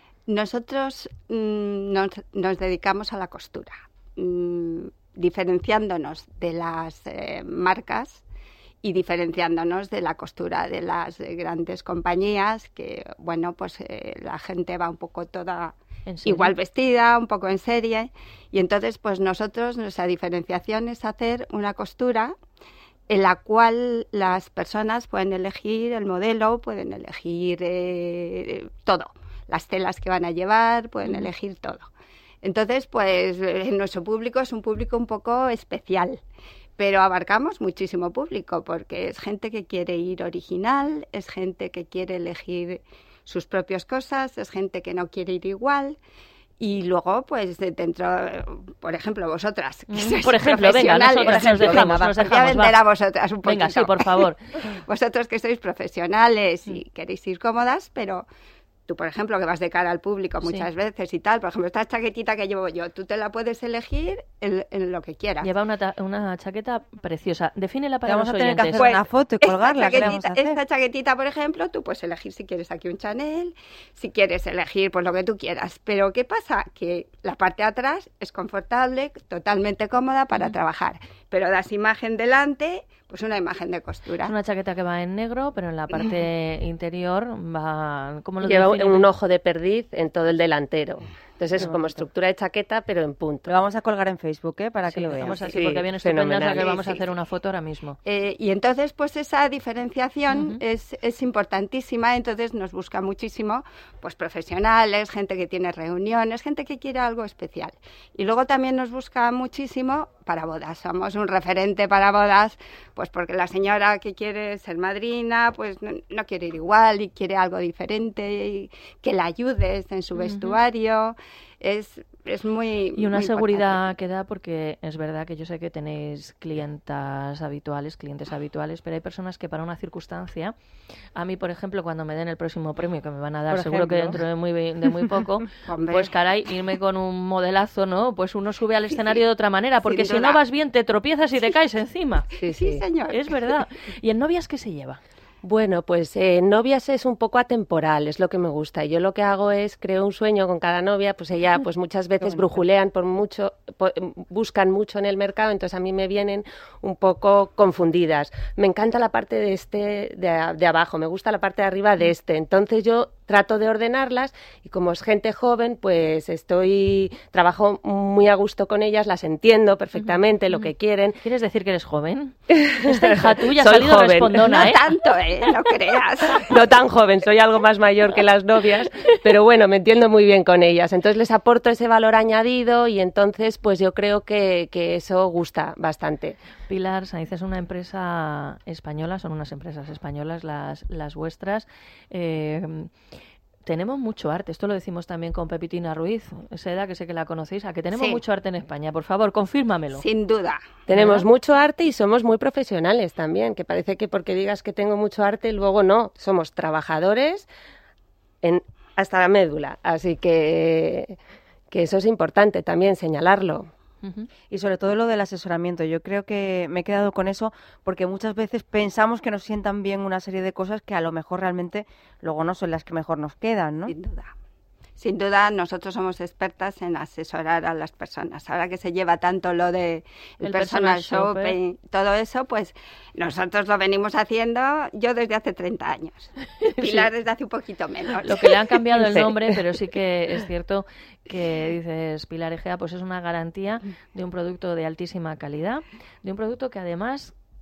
Nosotros mmm, nos, nos dedicamos a la costura, mmm, diferenciándonos de las eh, marcas y diferenciándonos de la costura de las grandes compañías, que, bueno, pues eh, la gente va un poco toda igual vestida, un poco en serie, y entonces, pues nosotros, nuestra diferenciación es hacer una costura en la cual las personas pueden elegir el modelo, pueden elegir eh, todo, las telas que van a llevar, pueden mm. elegir todo. Entonces, pues eh, nuestro público es un público un poco especial, pero abarcamos muchísimo público porque es gente que quiere ir original, es gente que quiere elegir sus propias cosas, es gente que no quiere ir igual. Y luego, pues, dentro, por ejemplo, vosotras, que sois por ejemplo, venga, nosotras por ejemplo, nos dejamos, venga, nos voy dejamos, a vender va. a vosotras un poquito. Venga, sí, por favor. Vosotros que sois profesionales y queréis ir cómodas, pero tú, por ejemplo, que vas de cara al público muchas sí. veces y tal, por ejemplo, esta chaquetita que llevo yo, tú te la puedes elegir en, en lo que quieras. Lleva una, ta- una chaqueta preciosa. Defínela para vamos los a tener oyentes. que hacer una foto y colgarla. Esta chaquetita, esta chaquetita, por ejemplo, tú puedes elegir si quieres aquí un Chanel, si quieres elegir pues lo que tú quieras. Pero ¿qué pasa? Que la parte de atrás es confortable, totalmente cómoda para mm. trabajar. Pero das imagen delante, pues una imagen de costura. Es una chaqueta que va en negro, pero en la parte interior va... ¿cómo lo Lleva definen? Un ojo de perdiz en todo el delantero. Entonces es como estructura de chaqueta, pero en punto. Lo vamos a colgar en Facebook, ¿eh? Para sí, que lo vean. Vamos así, sí, porque viene estupenda, que vamos sí, a hacer sí. una foto ahora mismo. Eh, y entonces, pues esa diferenciación uh-huh. es, es importantísima. Entonces nos busca muchísimo, pues profesionales, gente que tiene reuniones, gente que quiere algo especial. Y luego también nos busca muchísimo para bodas. Somos un referente para bodas, pues porque la señora que quiere ser madrina, pues no, no quiere ir igual y quiere algo diferente, y que la ayudes en su uh-huh. vestuario. Es, es muy Y una muy seguridad importante. que da, porque es verdad que yo sé que tenéis clientas habituales, clientes habituales, pero hay personas que para una circunstancia, a mí, por ejemplo, cuando me den el próximo premio, que me van a dar por seguro ejemplo. que dentro de muy, de muy poco, pues caray, irme con un modelazo, ¿no? Pues uno sube al escenario sí, sí. de otra manera, porque Sin si duda. no vas bien te tropiezas y te caes encima. Sí, sí, sí, señor. Es verdad. ¿Y en novias qué se lleva? Bueno, pues eh, novias es un poco atemporal, es lo que me gusta. Y yo lo que hago es creo un sueño con cada novia, pues ella pues muchas veces brujulean por mucho, por, buscan mucho en el mercado, entonces a mí me vienen un poco confundidas. Me encanta la parte de este de, de abajo, me gusta la parte de arriba de este. Entonces yo trato de ordenarlas y como es gente joven, pues estoy trabajo muy a gusto con ellas, las entiendo perfectamente, uh-huh. lo que quieren. ¿Quieres decir que eres joven? Esta hija tuya ha Soy salido joven. respondona, No ¿eh? tanto, ¿eh? No creas. No tan joven, soy algo más mayor que las novias, pero bueno, me entiendo muy bien con ellas. Entonces les aporto ese valor añadido y entonces pues yo creo que, que eso gusta bastante. Pilar Saiz es una empresa española, son unas empresas españolas las, las vuestras. Eh, tenemos mucho arte, esto lo decimos también con Pepitina Ruiz, Seda, que sé que la conocéis, a que tenemos sí. mucho arte en España. Por favor, confírmamelo. Sin duda. Tenemos ¿verdad? mucho arte y somos muy profesionales también, que parece que porque digas que tengo mucho arte, luego no. Somos trabajadores en, hasta la médula, así que, que eso es importante también señalarlo. Uh-huh. Y sobre todo lo del asesoramiento. Yo creo que me he quedado con eso porque muchas veces pensamos que nos sientan bien una serie de cosas que a lo mejor realmente luego no son las que mejor nos quedan, ¿no? Sin duda. Sin duda, nosotros somos expertas en asesorar a las personas. Ahora que se lleva tanto lo de el, el personal, personal shopper, shopper, todo eso, pues nosotros lo venimos haciendo yo desde hace treinta años. Pilar sí. desde hace un poquito menos. Lo que le han cambiado el nombre, pero sí que es cierto que dices Pilar Egea, pues es una garantía de un producto de altísima calidad, de un producto que además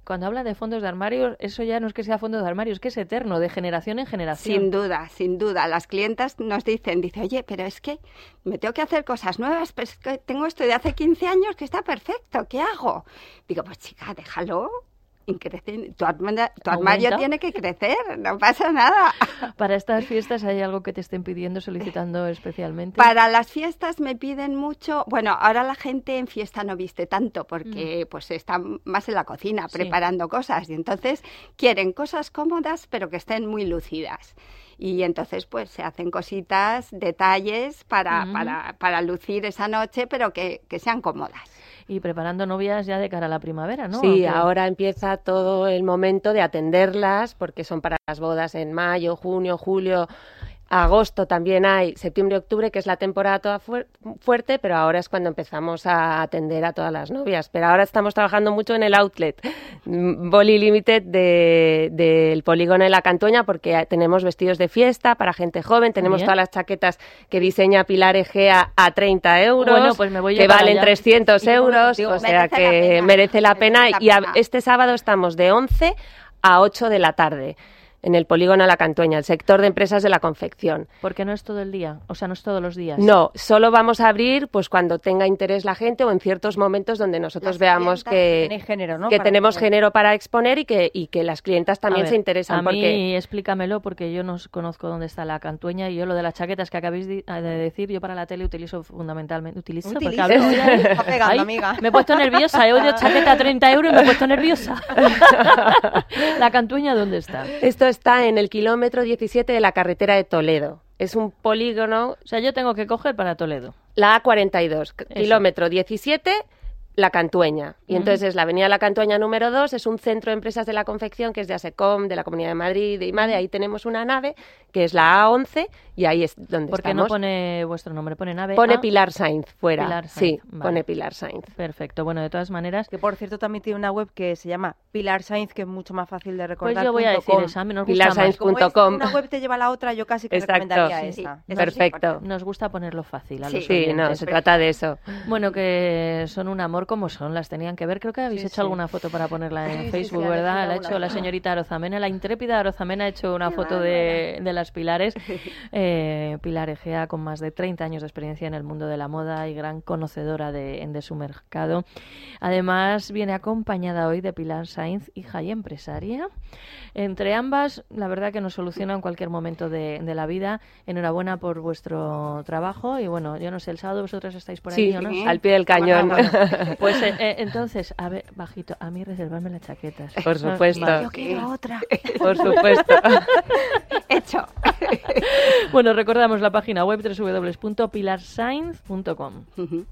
cuando habla de fondos de armario, eso ya no es que sea fondo de armario, es que es eterno, de generación en generación. Sin duda, sin duda. Las clientas nos dicen, dice, oye, pero es que me tengo que hacer cosas nuevas, pero es que tengo esto de hace quince años que está perfecto, ¿qué hago? Digo, pues chica, déjalo. Crece, tu, armario, tu armario tiene que crecer, no pasa nada. ¿Para estas fiestas hay algo que te estén pidiendo, solicitando especialmente? Para las fiestas me piden mucho. Bueno, ahora la gente en fiesta no viste tanto porque mm. pues está más en la cocina sí. preparando cosas y entonces quieren cosas cómodas pero que estén muy lucidas. Y entonces pues se hacen cositas, detalles para, mm. para, para lucir esa noche pero que, que sean cómodas. Y preparando novias ya de cara a la primavera, ¿no? Sí, Aunque... ahora empieza todo el momento de atenderlas, porque son para las bodas en mayo, junio, julio, agosto también hay, septiembre, octubre, que es la temporada toda fu- fuerte, pero ahora es cuando empezamos a atender a todas las novias. Pero ahora estamos trabajando mucho en el outlet Boli Limited de, del polígono de La Cantueña, porque tenemos vestidos de fiesta para gente joven, tenemos Bien. todas las chaquetas que diseña Pilar Egea a treinta euros, bueno, pues me voy que valen allá. trescientos euros, Digo, o sea que merece la pena. Merece la y a, pena. este sábado estamos de once a ocho de la tarde. En el polígono La Cantueña, el sector de empresas de la confección. Porque no es todo el día, o sea, no es todos los días. No, solo vamos a abrir pues cuando tenga interés la gente o en ciertos momentos donde nosotros las veamos que, género, ¿no? que para tenemos poder... género para exponer y que, y que las clientas también ver, se interesan. A porque... mí explícamelo porque yo no conozco dónde está La Cantueña y yo lo de las chaquetas que acabéis de decir, yo para la tele utilizo fundamentalmente. Utilizo, Utilizo, porque hablo, está pegando, Ay, amiga. me he puesto nerviosa, he oído chaqueta a treinta euros y me he puesto nerviosa. ¿La Cantueña dónde está? Esto está en el kilómetro diecisiete de la carretera de Toledo. Es un polígono... O sea, yo tengo que coger para Toledo. La A cuarenta y dos, Eso. kilómetro diecisiete, La Cantueña. Y uh-huh. entonces es la avenida La Cantueña número dos, es un centro de empresas de la confección que es de ASECOM, de la Comunidad de Madrid, de IMADE. Ahí tenemos una nave que es la A once y ahí es donde ¿Por qué estamos. no pone vuestro nombre? ¿Pone nave? Pone A? Pilar Sainz fuera. Pilar Sainz. Sí, vale. pone Pilar Sainz. Perfecto. Bueno, de todas maneras... Que por cierto también tiene una web que se llama Pilar Sainz, que es mucho más fácil de recordar. Pues yo voy a decir com. esa, nos pilar sainz punto com. Una web te lleva a la otra, yo casi que Exacto. recomendaría sí, esa. Sí. Perfecto. Sí, nos gusta ponerlo fácil a sí, los sí, oyentes. no, se trata de eso. Bueno, que son un amor como son, las tenían que ver. Creo que habéis Sí, hecho sí. alguna foto para ponerla en Sí, sí, Facebook, sí, ¿verdad? ha La ha hecho hecho la alguna. señorita Arozamena, la intrépida Arozamena ha hecho una Qué foto de, de las Pilares. Eh, Pilar Egea, con más de treinta años de experiencia en el mundo de la moda y gran conocedora de, de su mercado. Además, viene acompañada hoy de Pilar Sainz, hija y empresaria. Entre ambas, la verdad que nos soluciona en cualquier momento de, de la vida. Enhorabuena por vuestro trabajo. Y bueno, yo no sé, el sábado vosotros estáis por sí, aquí, ¿o no? Sí, al pie del cañón. Ah, bueno. Pues eh, eh, entonces, a ver, bajito, a mí reservarme las chaquetas. Por supuesto. Vale. Yo quiero otra. Por supuesto. Hecho. Bueno, recordamos la página web doble u doble u doble u punto pilar sainz punto com. Uh-huh.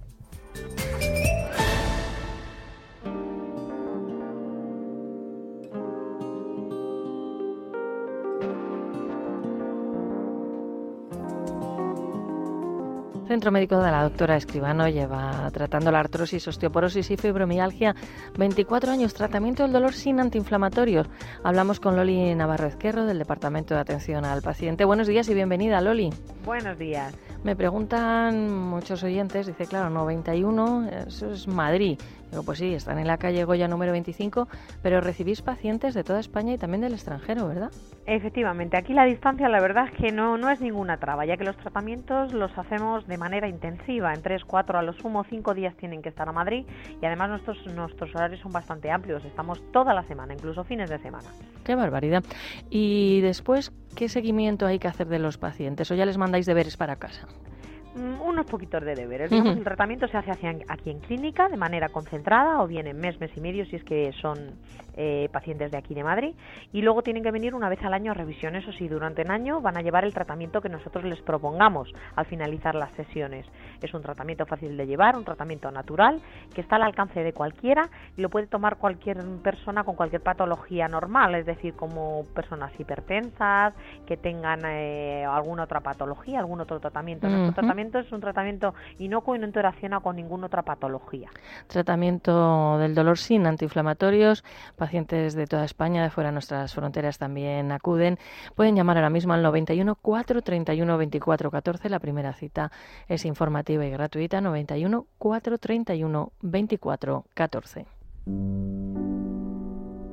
Centro Médico de la doctora Escribano lleva tratando la artrosis, osteoporosis y fibromialgia veinticuatro años, tratamiento del dolor sin antiinflamatorios. Hablamos con Loli Navarro Ezquerro del Departamento de Atención al Paciente. Buenos días y bienvenida, Loli. Buenos días. Me preguntan muchos oyentes, dice, claro, noventa y uno, eso es Madrid. Digo, pues sí, están en la calle Goya número veinticinco, pero recibís pacientes de toda España y también del extranjero, ¿verdad? Efectivamente, aquí la distancia la verdad es que no, no es ninguna traba, ya que los tratamientos los hacemos de manera intensiva, en tres, cuatro, a lo sumo cinco días tienen que estar a Madrid y además nuestros, nuestros horarios son bastante amplios, estamos toda la semana, incluso fines de semana. ¡Qué barbaridad! Y después, ¿qué seguimiento hay que hacer de los pacientes o ya les mandáis deberes para casa? Unos poquitos de deberes. Digamos, el tratamiento se hace hacia, aquí en clínica de manera concentrada o bien en mes, mes y medio si es que son eh, pacientes de aquí de Madrid y luego tienen que venir una vez al año a revisión. Eso sí, durante un año van a llevar el tratamiento que nosotros les propongamos al finalizar las sesiones. Es un tratamiento fácil de llevar, un tratamiento natural que está al alcance de cualquiera y lo puede tomar cualquier persona con cualquier patología normal, es decir, como personas hipertensas, que tengan eh, alguna otra patología, algún otro tratamiento. Uh-huh. Nuestro tratamiento es un tratamiento inocuo y no interacciona con ninguna otra patología. Tratamiento del dolor sin antiinflamatorios. Pacientes de toda España, de fuera de nuestras fronteras también acuden. Pueden llamar ahora mismo al noventa y uno, cuatrocientos treinta y uno, veinticuatro catorce. La primera cita es informativa y gratuita. noventa y uno, cuatrocientos treinta y uno, veinticuatro catorce.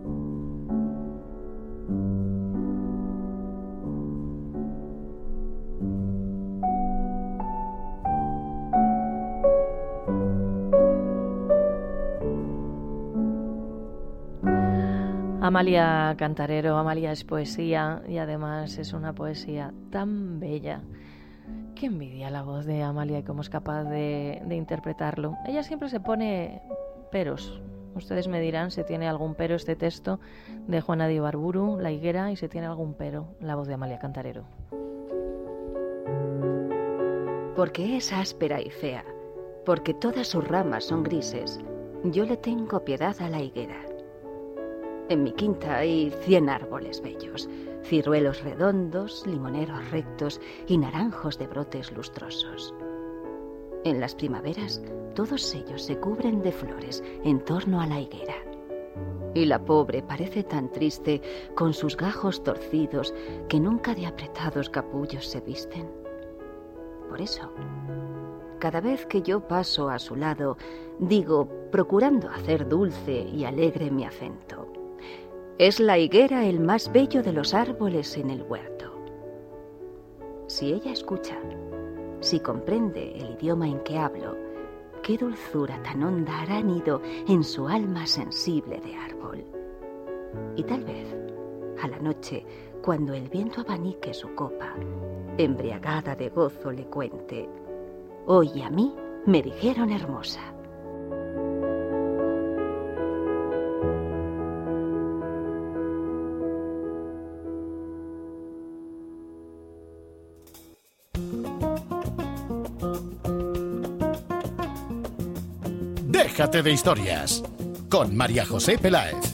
Amalia Cantarero. Amalia es poesía y además es una poesía tan bella. Qué envidia la voz de Amalia y cómo es capaz de, de interpretarlo. Ella siempre se pone peros. Ustedes me dirán si tiene algún pero este texto de Juana de Ibarburu, La higuera, y si tiene algún pero la voz de Amalia Cantarero. Porque es áspera y fea, porque todas sus ramas son grises, yo le tengo piedad a la higuera. En mi quinta hay cien árboles bellos, ciruelos redondos, limoneros rectos y naranjos de brotes lustrosos. En las primaveras, todos ellos se cubren de flores en torno a la higuera. Y la pobre parece tan triste con sus gajos torcidos que nunca de apretados capullos se visten. Por eso, cada vez que yo paso a su lado, digo, procurando hacer dulce y alegre mi acento: es la higuera el más bello de los árboles en el huerto. Si ella escucha, si comprende el idioma en que hablo, qué dulzura tan honda hará nido en su alma sensible de árbol. Y tal vez, a la noche, cuando el viento abanique su copa, embriagada de gozo le cuente: hoy a mí me dijeron hermosa. Déjate de historias con María José Peláez.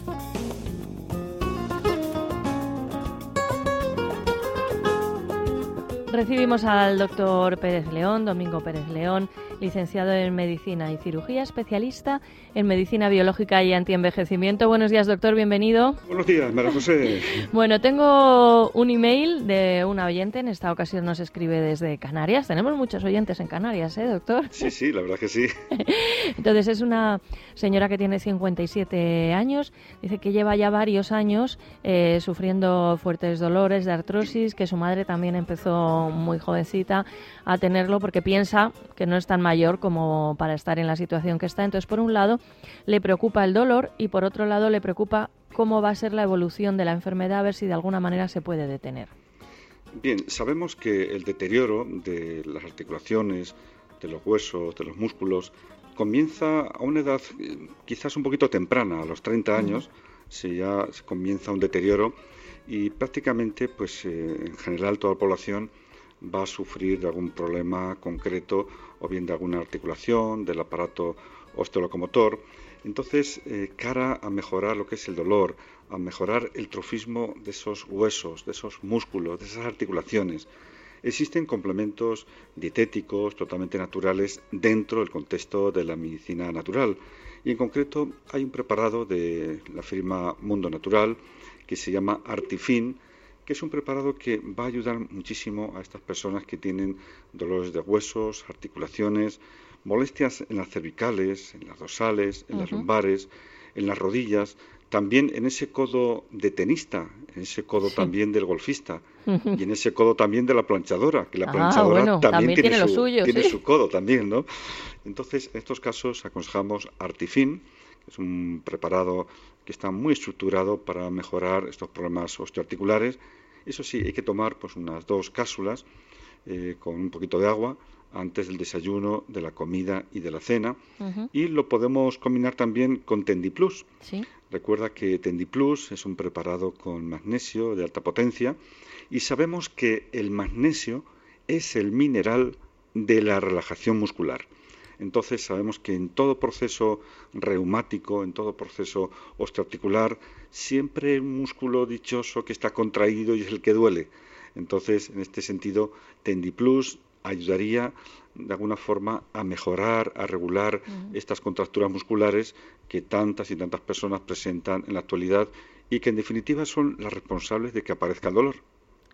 Recibimos al doctor Pérez León, Domingo Pérez León, licenciado en Medicina y Cirugía, especialista en Medicina Biológica y Antienvejecimiento. Buenos días, doctor, bienvenido. Buenos días, María José. Bueno, tengo un email de una oyente, en esta ocasión nos escribe desde Canarias. Tenemos muchos oyentes en Canarias, ¿eh, doctor? Sí, sí, la verdad que sí. Entonces es una señora que tiene cincuenta y siete años, dice que lleva ya varios años eh, sufriendo fuertes dolores de artrosis, que su madre también empezó muy jovencita a tenerlo porque piensa que no es tan mayor como para estar en la situación que está. Entonces, por un lado, le preocupa el dolor y por otro lado le preocupa cómo va a ser la evolución de la enfermedad, a ver si de alguna manera se puede detener. Bien, sabemos que el deterioro de las articulaciones, de los huesos, de los músculos, comienza a una edad eh, quizás un poquito temprana, a los treinta años, uh-huh. se ya se comienza un deterioro y prácticamente, pues eh, en general, toda la población va a sufrir de algún problema concreto o bien de alguna articulación, del aparato osteolocomotor. Entonces, eh, cara a mejorar lo que es el dolor, a mejorar el trofismo de esos huesos, de esos músculos, de esas articulaciones, existen complementos dietéticos totalmente naturales dentro del contexto de la medicina natural. Y en concreto hay un preparado de la firma Mundo Natural que se llama Artifin, que es un preparado que va a ayudar muchísimo a estas personas que tienen dolores de huesos, articulaciones, molestias en las cervicales, en las dorsales, en uh-huh. las lumbares, en las rodillas, también en ese codo de tenista, en ese codo sí. también del golfista uh-huh. y en ese codo también de la planchadora, que la ah, planchadora bueno, también, también tiene, tiene, lo su, suyo, tiene ¿sí? su codo también, ¿no? Entonces, en estos casos aconsejamos Artifin, que es un preparado que está muy estructurado para mejorar estos problemas osteoarticulares. Eso sí, hay que tomar pues unas dos cápsulas eh, con un poquito de agua antes del desayuno, de la comida y de la cena. Uh-huh. Y lo podemos combinar también con Tendiplus. ¿Sí? Recuerda que Tendiplus es un preparado con magnesio de alta potencia y sabemos que el magnesio es el mineral de la relajación muscular. Entonces sabemos que en todo proceso reumático, en todo proceso osteoarticular, siempre hay un músculo dichoso que está contraído y es el que duele. Entonces, en este sentido, Tendiplus ayudaría de alguna forma a mejorar, a regular uh-huh. estas contracturas musculares que tantas y tantas personas presentan en la actualidad y que en definitiva son las responsables de que aparezca el dolor.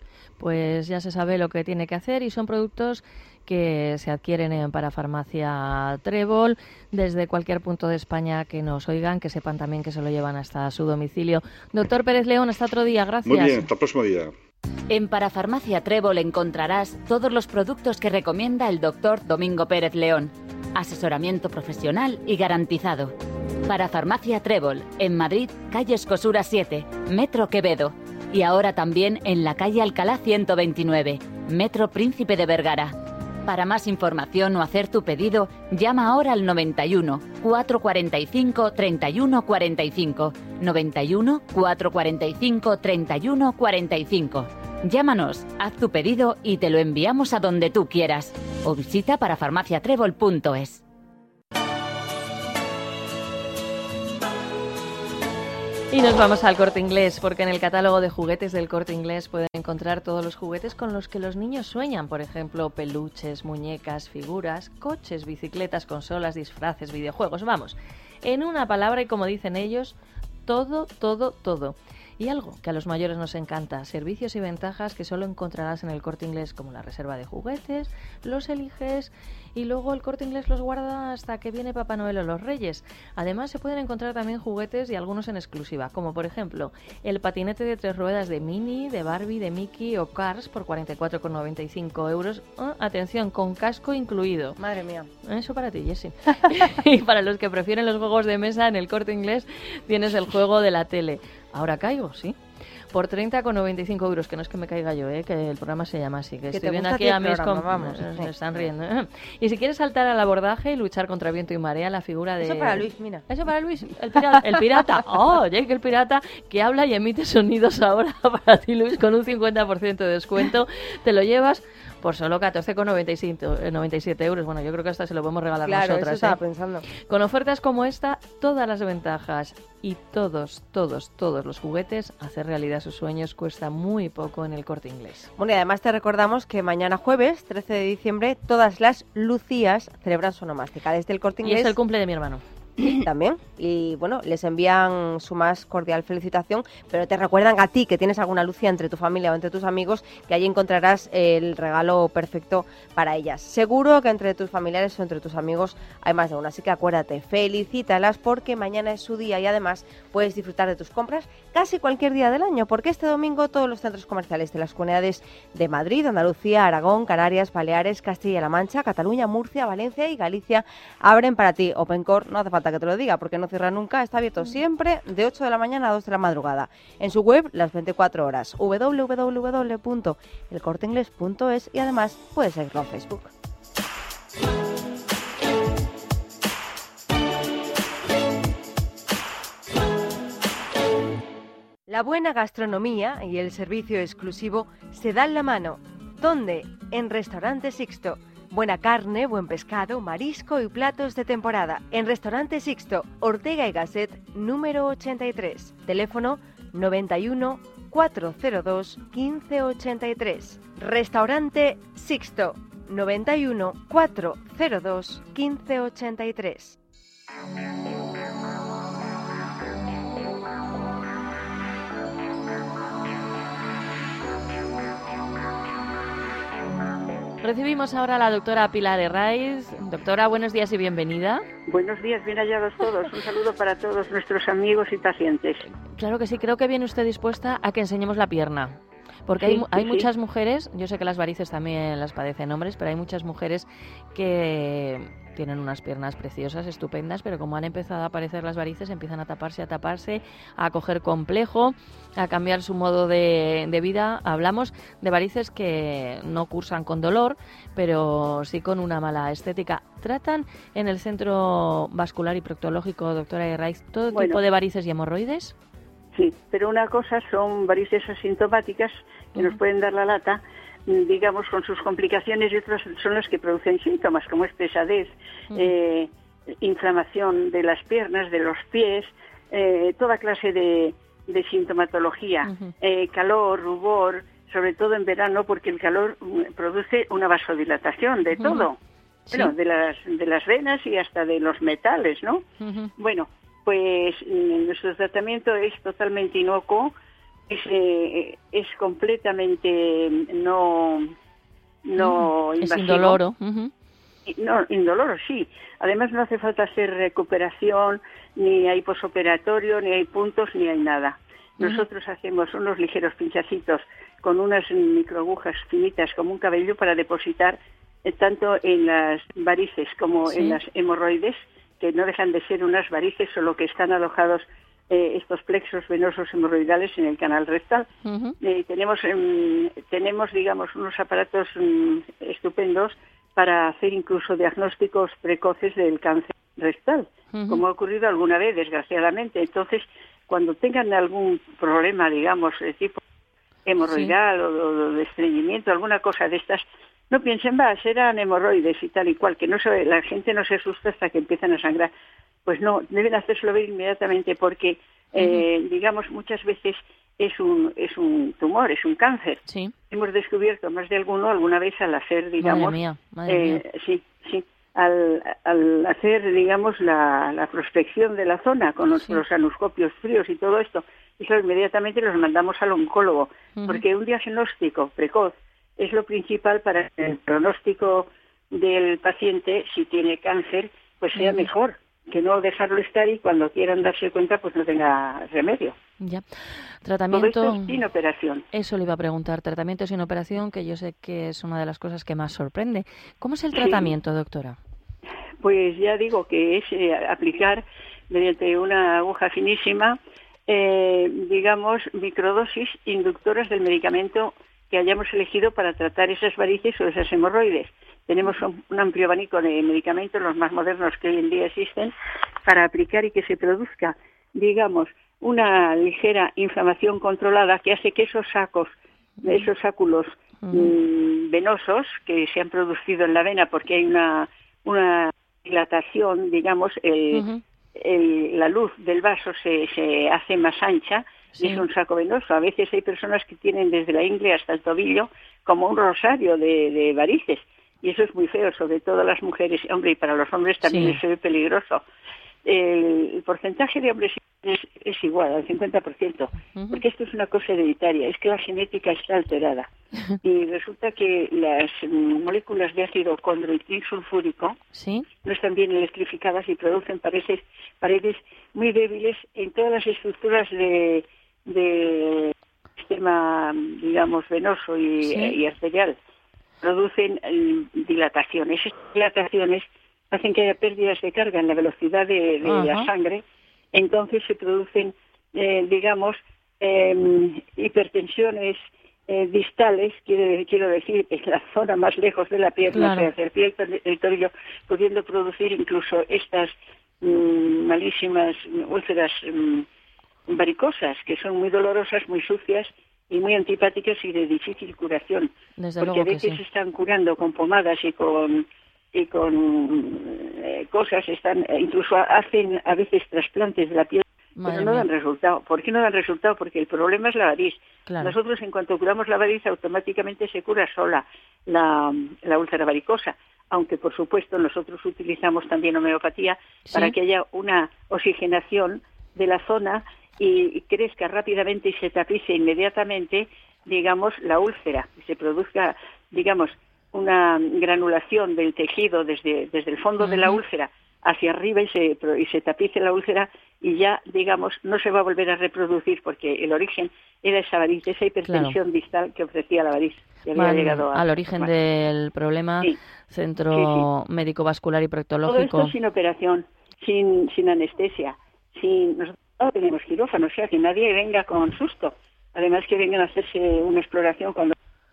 Pues ya se sabe lo que tiene que hacer y son productos que se adquieren en Parafarmacia Trébol desde cualquier punto de España que nos oigan, que sepan también que se lo llevan hasta su domicilio. Doctor Pérez León, hasta otro día, gracias. Muy bien, hasta el próximo día. En Parafarmacia Trébol encontrarás todos los productos que recomienda el doctor Domingo Pérez León. Asesoramiento profesional y garantizado. Para Farmacia Trébol, en Madrid, calle Escosura siete, Metro Quevedo. Y ahora también en la calle Alcalá ciento veintinueve, Metro Príncipe de Vergara. Para más información o hacer tu pedido, llama ahora al noventa y uno, cuatrocientos cuarenta y cinco, treinta y uno cuarenta y cinco. noventa y uno, cuatrocientos cuarenta y cinco, treinta y uno cuarenta y cinco. Llámanos, haz tu pedido y te lo enviamos a donde tú quieras. O visita parafarmaciatrébol punto es. Y nos vamos al Corte Inglés, porque en el catálogo de juguetes del Corte Inglés pueden encontrar todos los juguetes con los que los niños sueñan. Por ejemplo, peluches, muñecas, figuras, coches, bicicletas, consolas, disfraces, videojuegos. Vamos, en una palabra y como dicen ellos, todo, todo, todo. Y algo que a los mayores nos encanta, servicios y ventajas que solo encontrarás en el Corte Inglés, como la reserva de juguetes, los eliges y luego el Corte Inglés los guarda hasta que viene Papá Noel o los Reyes. Además, se pueden encontrar también juguetes y algunos en exclusiva, como por ejemplo el patinete de tres ruedas de Minnie, de Barbie, de Mickey o Cars por cuarenta y cuatro con noventa y cinco euros. Oh, atención, con casco incluido. Madre mía. Eso para ti, Jessie. Y para los que prefieren los juegos de mesa, en el Corte Inglés tienes el juego de la tele. Ahora caigo, sí. Por treinta con noventa y cinco euros, que no es que me caiga yo, ¿eh? Que el programa se llama así, que, que estoy viendo aquí a mis comp... vamos, se están riendo. Y si quieres saltar al abordaje y luchar contra viento y marea, la figura de... Eso para Luis, mira. Eso para Luis, el pirata. El pirata. Oh, Jake el pirata, que habla y emite sonidos ahora para ti, Luis, con un cincuenta por ciento de descuento. Te lo llevas por solo catorce con noventa y siete euros. Bueno, yo creo que hasta se lo podemos regalar claro, nosotras. Eso estaba ¿eh? pensando. Con ofertas como esta, todas las ventajas y todos, todos, todos los juguetes, hacer realidad sus sueños cuesta muy poco en el Corte Inglés. Bueno, y además te recordamos que mañana jueves, trece de diciembre, todas las Lucías celebran su onomástica desde el Corte Inglés. Y es el cumple de mi hermano. También, y bueno, les envían su más cordial felicitación, pero te recuerdan a ti que tienes alguna Lucía entre tu familia o entre tus amigos, que allí encontrarás el regalo perfecto para ellas. Seguro que entre tus familiares o entre tus amigos hay más de uno, así que acuérdate, felicítalas porque mañana es su día y además puedes disfrutar de tus compras casi cualquier día del año, porque este domingo todos los centros comerciales de las comunidades de Madrid, Andalucía, Aragón, Canarias, Baleares, Castilla-La Mancha, Cataluña, Murcia, Valencia y Galicia abren para ti. OpenCore, no hace falta que te lo diga porque no cierra nunca, está abierto siempre de ocho de la mañana a dos de la madrugada. En su web las veinticuatro horas, doble u doble u doble u punto el corte inglés punto es, y además puedes seguirlo en Facebook. La buena gastronomía y el servicio exclusivo se dan la mano. ¿Dónde? En Restaurante Sixto. Buena carne, buen pescado, marisco y platos de temporada. En Restaurante Sixto, Ortega y Gasset, número ochenta y tres. Teléfono noventa y uno, cuatrocientos dos, quince ochenta y tres. Restaurante Sixto, noventa y uno, cuatrocientos dos, quince ochenta y tres. Recibimos ahora a la doctora Pilar Herraiz. Doctora, buenos días y bienvenida. Buenos días, bien hallados todos. Un saludo para todos nuestros amigos y pacientes. Claro que sí, creo que viene usted dispuesta a que enseñemos la pierna. Porque sí, hay, hay sí. muchas mujeres, yo sé que las varices también las padecen hombres, pero hay muchas mujeres que tienen unas piernas preciosas, estupendas, pero como han empezado a aparecer las varices, empiezan a taparse, a taparse, a coger complejo, a cambiar su modo de, de vida. Hablamos de varices que no cursan con dolor, pero sí con una mala estética. ¿Tratan en el Centro Vascular y Proctológico, doctora Herraiz, todo bueno. tipo de varices y hemorroides? Sí, pero una cosa son varices asintomáticas que uh-huh. nos pueden dar la lata, digamos, con sus complicaciones, y otras son las que producen síntomas, como es pesadez, uh-huh. eh, inflamación de las piernas, de los pies, eh, toda clase de, de sintomatología, uh-huh. eh, calor, rubor, sobre todo en verano, porque el calor produce una vasodilatación de uh-huh. todo, ¿sí? Bueno, de las, de las venas y hasta de los metales, ¿no? Uh-huh. Bueno, pues nuestro tratamiento es totalmente inocuo, es, eh, es completamente no, no uh-huh. invasivo. Es indoloro. Uh-huh. No, indoloro, sí. Además no hace falta hacer recuperación, ni hay posoperatorio, ni hay puntos, ni hay nada. Uh-huh. Nosotros hacemos unos ligeros pinchacitos con unas microagujas finitas como un cabello para depositar eh, tanto en las varices como sí. en las hemorroides, que no dejan de ser unas varices, solo que están alojados eh, estos plexos venosos hemorroidales en el canal rectal. Uh-huh. Eh, tenemos, eh, tenemos, digamos, unos aparatos eh, estupendos para hacer incluso diagnósticos precoces del cáncer rectal, uh-huh. como ha ocurrido alguna vez, desgraciadamente. Entonces, cuando tengan algún problema, digamos, de tipo hemorroidal sí. o, o de estreñimiento, alguna cosa de estas, no piensen, va, serán hemorroides y tal y cual, que no se, la gente no se asusta hasta que empiezan a sangrar. Pues no, deben hacérselo ver inmediatamente porque, eh, uh-huh. digamos, muchas veces es un es un tumor, es un cáncer. Sí. Hemos descubierto más de alguno alguna vez al hacer, digamos... Madre mía, madre eh, mía. Sí, sí. Al, al hacer, digamos, la, la prospección de la zona con nuestros sí. anoscopios fríos y todo esto, y eso inmediatamente los mandamos al oncólogo, uh-huh. porque un diagnóstico precoz es lo principal para que el pronóstico del paciente, si tiene cáncer, pues sea uh-huh. mejor, que no dejarlo estar y cuando quieran darse cuenta, pues no tenga remedio. Ya. Tratamiento... Todo esto es sin operación. Eso le iba a preguntar. Tratamiento sin operación, que yo sé que es una de las cosas que más sorprende. ¿Cómo es el tratamiento, sí. doctora? Pues ya digo que es eh, aplicar mediante una aguja finísima, eh, digamos, microdosis inductoras del medicamento que hayamos elegido para tratar esas varices o esas hemorroides. Tenemos un, un amplio abanico de medicamentos, los más modernos que hoy en día existen, para aplicar y que se produzca, digamos, una ligera inflamación controlada que hace que esos sacos, esos sáculos uh-huh. mmm, venosos que se han producido en la vena porque hay una, una dilatación, digamos, el, uh-huh. el, la luz del vaso se, se hace más ancha, sí. y es un saco venoso. A veces hay personas que tienen desde la ingle hasta el tobillo como un rosario de, de varices, y eso es muy feo, sobre todo las mujeres, hombre, y para los hombres también sí. se ve peligroso. El, el porcentaje de hombres es, es igual, al cincuenta por ciento, uh-huh. porque esto es una cosa hereditaria, es que la genética está alterada. Y resulta que las moléculas de ácido condroitinsulfúrico ¿Sí? no están bien electrificadas y producen paredes, paredes muy débiles en todas las estructuras de, de sistema, digamos, venoso y, ¿Sí? y arterial. Producen eh, dilataciones. Esas dilataciones hacen que haya pérdidas de carga en la velocidad de, de la sangre. Entonces se producen, eh, digamos, eh, hipertensiones eh, distales, quiero, quiero decir, en la zona más lejos de la pierna, claro. hacia el pie, el tobillo, pudiendo producir incluso estas mmm, malísimas úlceras mmm, varicosas, que son muy dolorosas, muy sucias y muy antipáticas y de difícil curación. Desde porque a veces sí. se están curando con pomadas y con y con eh, cosas, están incluso hacen a veces trasplantes de la piel, Madre pero no mía. dan resultado. ¿Por qué no dan resultado? Porque el problema es la variz. Claro. Nosotros, en cuanto curamos la variz, automáticamente se cura sola la, la úlcera varicosa, aunque por supuesto nosotros utilizamos también homeopatía ¿Sí? para que haya una oxigenación de la zona y crezca rápidamente y se tapice inmediatamente, digamos, la úlcera, y se produzca, digamos, una granulación del tejido desde, desde el fondo uh-huh. de la úlcera hacia arriba y se, y se tapice la úlcera y ya, digamos, no se va a volver a reproducir porque el origen era esa variz, esa hipertensión claro. distal que ofrecía la variz. Que había bueno, llegado a, al origen bueno. del problema, sí. Centro sí, sí. Médico Vascular y Proctológico. Todo esto sin operación, sin, sin anestesia, sin... Nosotros no tenemos quirófano, o sea, que nadie venga con susto. Además que vengan a hacerse una exploración cuando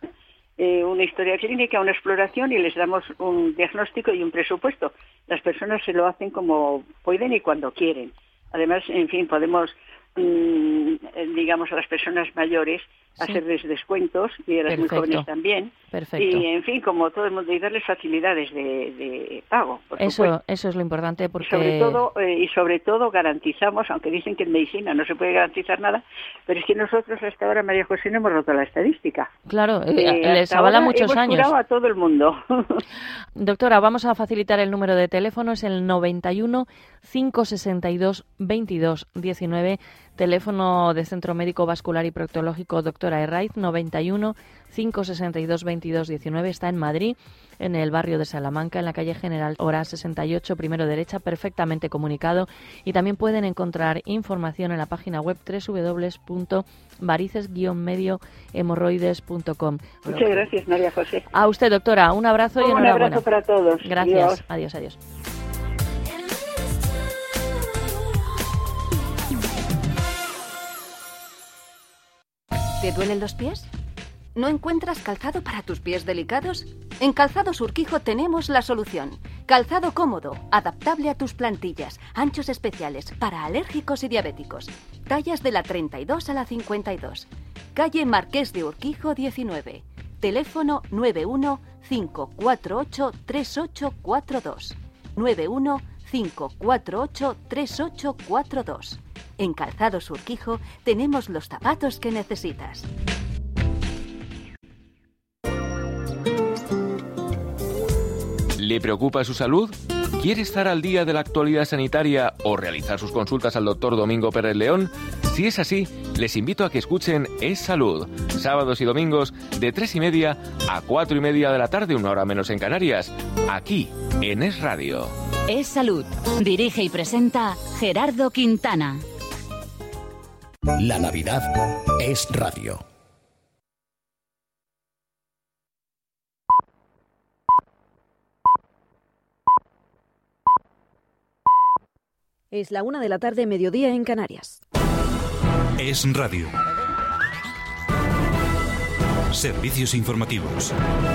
eh, una historia clínica, una exploración y les damos un diagnóstico y un presupuesto. Las personas se lo hacen como pueden y cuando quieren. Además, en fin, podemos, mmm, digamos, a las personas mayores sí. hacerles descuentos y a las Perfecto. muy jóvenes también. Perfecto. Y, en fin, como todo el mundo, y darles facilidades de, de pago, por eso, supuesto. Eso es lo importante porque... Y sobre todo, eh, y sobre todo garantizamos, aunque dicen que en medicina no se puede garantizar nada, pero es que nosotros hasta ahora, María José, no hemos roto la estadística. Claro, eh, les avala muchos hemos años. Hemos curado a todo el mundo. Doctora, vamos a facilitar el número de teléfono, es el noventa y uno, cinco sesenta y dos, veintidós diecinueve, teléfono de Centro Médico Vascular y Proctológico Doctora Herraiz, noventa y uno, cinco sesenta y dos, veintidós diecinueve, está en Madrid, en el barrio de Salamanca, en la calle General Hora sesenta y ocho, primero derecha, perfectamente comunicado, y también pueden encontrar información en la página web doble u doble u doble u punto varices guion medio hemorroides punto com. Muchas gracias, María José. A usted, doctora, un abrazo y un enhorabuena. abrazo para todos. Gracias, adiós, adiós. adiós. ¿Te duelen los pies? ¿No encuentras calzado para tus pies delicados? En Calzados Urquijo tenemos la solución. Calzado cómodo, adaptable a tus plantillas, anchos especiales para alérgicos y diabéticos. Tallas de la treinta y dos a la cincuenta y dos. Calle Marqués de Urquijo diecinueve. Teléfono nueve uno cinco cuatro ocho tres ocho cuatro dos. nueve uno cinco cuatro ocho tres ocho cuatro dos. En Calzados Urquijo tenemos los zapatos que necesitas. ¿Le preocupa su salud? ¿Quiere estar al día de la actualidad sanitaria o realizar sus consultas al doctor Domingo Pérez León? Si es así, les invito a que escuchen Es Salud, sábados y domingos de tres y media a cuatro y media de la tarde, una hora menos en Canarias, aquí en Es Radio. Es Salud. Dirige y presenta Gerardo Quintana. La Navidad es radio. Es la una de la tarde, mediodía en Canarias. Es Radio. Servicios informativos.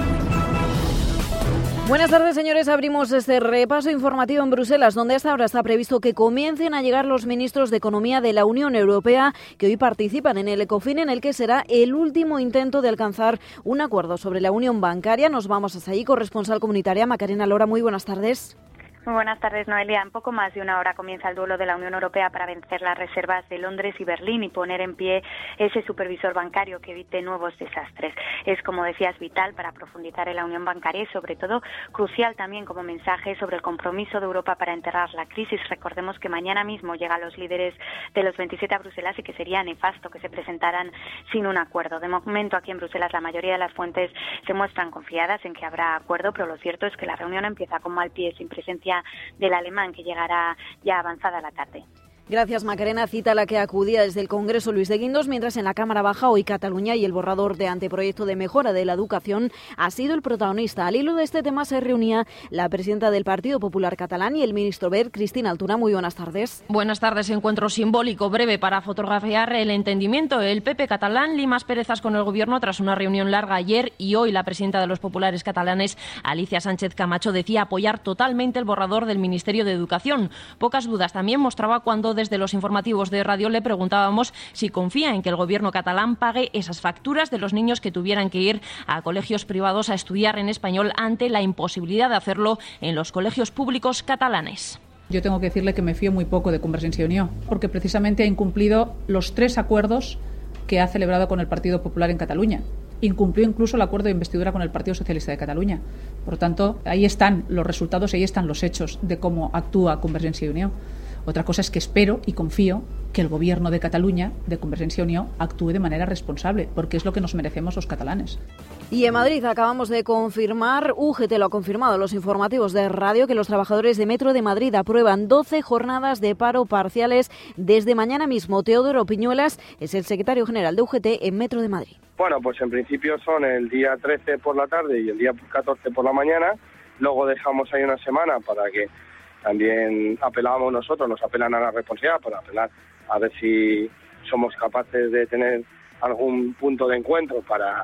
Buenas tardes, señores. Abrimos este repaso informativo en Bruselas, donde hasta ahora está previsto que comiencen a llegar los ministros de Economía de la Unión Europea que hoy participan en el Ecofin, en el que será el último intento de alcanzar un acuerdo sobre la unión bancaria. Nos vamos hasta allí, corresponsal comunitaria Macarena Lora. Muy buenas tardes. Muy buenas tardes, Noelia. En poco más de una hora comienza el duelo de la Unión Europea para vencer las reservas de Londres y Berlín y poner en pie ese supervisor bancario que evite nuevos desastres. Es, como decías, vital para profundizar en la unión bancaria y, sobre todo, crucial también como mensaje sobre el compromiso de Europa para enterrar la crisis. Recordemos que mañana mismo llegan los líderes de los veintisiete a Bruselas y que sería nefasto que se presentaran sin un acuerdo. De momento, aquí en Bruselas, la mayoría de las fuentes se muestran confiadas en que habrá acuerdo, pero lo cierto es que la reunión empieza con mal pie, sin presencia del alemán, que llegará ya avanzada la tarde. Gracias, Macarena. Cita a la que acudía desde el Congreso Luis de Guindos, mientras en la Cámara Baja hoy Cataluña y el borrador de anteproyecto de mejora de la educación ha sido el protagonista. Al hilo de este tema se reunía la presidenta del Partido Popular Catalán y el ministro Wert, Cristina Altuna. Muy buenas tardes. Buenas tardes. Encuentro simbólico breve para fotografiar el entendimiento. El P P catalán lima asperezas con el Gobierno tras una reunión larga ayer y hoy la presidenta de los populares catalanes, Alicia Sánchez Camacho, decía apoyar totalmente el borrador del Ministerio de Educación. Pocas dudas también mostraba cuando desde los informativos de radio le preguntábamos si confía en que el Gobierno catalán pague esas facturas de los niños que tuvieran que ir a colegios privados a estudiar en español ante la imposibilidad de hacerlo en los colegios públicos catalanes. Yo tengo que decirle que me fío muy poco de Convergencia y Unió, porque precisamente ha incumplido los tres acuerdos que ha celebrado con el Partido Popular en Cataluña. Incumplió incluso el acuerdo de investidura con el Partido Socialista de Cataluña. Por lo tanto, ahí están los resultados, ahí están los hechos de cómo actúa Convergencia y Unió. Otra cosa es que espero y confío que el Gobierno de Cataluña, de Convergencia y Unió, actúe de manera responsable, porque es lo que nos merecemos los catalanes. Y en Madrid acabamos de confirmar, U G T lo ha confirmado, los informativos de radio, que los trabajadores de Metro de Madrid aprueban doce jornadas de paro parciales desde mañana mismo. Teodoro Piñuelas es el secretario general de U G T en Metro de Madrid. Bueno, pues en principio son el día trece por la tarde y el día catorce por la mañana. Luego dejamos ahí una semana para que también apelamos nosotros, nos apelan a la responsabilidad para apelar a ver si somos capaces de tener algún punto de encuentro para,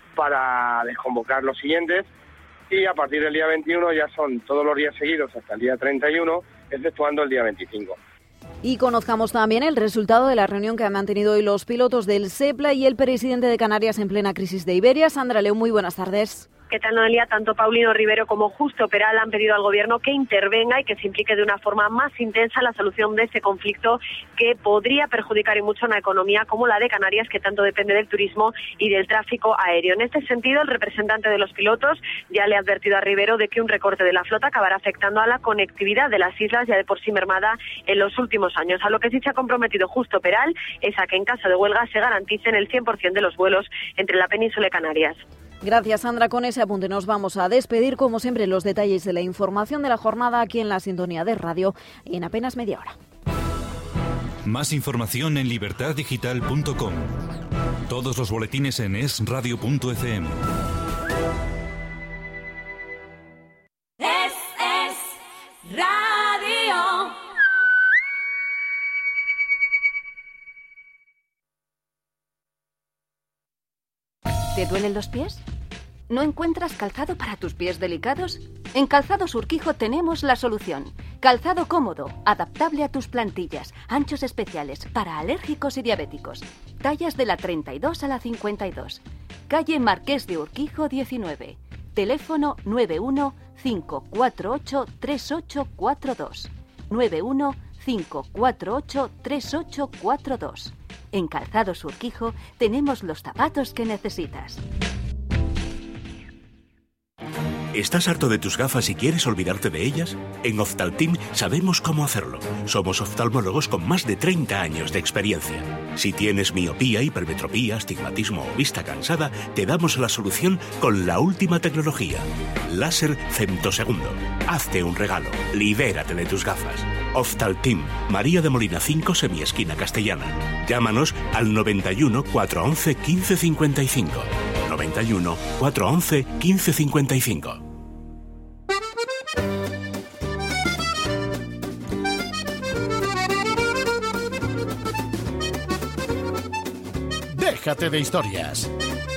para desconvocar los siguientes. Y a partir del día veintiuno ya son todos los días seguidos hasta el día treinta y uno, exceptuando el día veinticinco. Y conozcamos también el resultado de la reunión que han mantenido hoy los pilotos del SEPLA y el presidente de Canarias en plena crisis de Iberia. Sandra León, muy buenas tardes. ¿Qué tal, Noelia? Tanto Paulino Rivero como Justo Peral han pedido al Gobierno que intervenga y que se implique de una forma más intensa en la solución de ese conflicto que podría perjudicar y mucho a una economía como la de Canarias, que tanto depende del turismo y del tráfico aéreo. En este sentido, el representante de los pilotos ya le ha advertido a Rivero de que un recorte de la flota acabará afectando a la conectividad de las islas, ya de por sí mermada en los últimos años. A lo que sí se ha comprometido Justo Peral es a que en caso de huelga se garanticen el cien por ciento de los vuelos entre la península y Canarias. Gracias, Sandra. Con ese apunte nos vamos a despedir. Como siempre, los detalles de la información de la jornada aquí en la sintonía de radio en apenas media hora. Más información en libertad digital punto com. Todos los boletines en es radio punto efe eme. Es, es radio. ¿Te duelen los pies? ¿No encuentras calzado para tus pies delicados? En Calzados Urquijo tenemos la solución. Calzado cómodo, adaptable a tus plantillas, anchos especiales para alérgicos y diabéticos. Tallas de la treinta y dos a la cincuenta y dos. Calle Marqués de Urquijo diecinueve. Teléfono nueve uno cinco cuatro ocho tres ocho cuatro dos. nueve uno cinco cuatro ocho tres ocho cuatro dos. En Calzados Urquijo tenemos los zapatos que necesitas. ¿Estás harto de tus gafas y quieres olvidarte de ellas? En Oftalteam sabemos cómo hacerlo. Somos oftalmólogos con más de treinta años de experiencia. Si tienes miopía, hipermetropía, astigmatismo o vista cansada, te damos la solución con la última tecnología. Láser femtosegundo. Hazte un regalo. Libérate de tus gafas. Oftalteam, María de Molina cinco, semiesquina Castellana. Llámanos al noventa y uno, cuatrocientos once, quince cincuenta y cinco. noventa y uno, cuatrocientos once, quince cincuenta y cinco. Déjate de historias.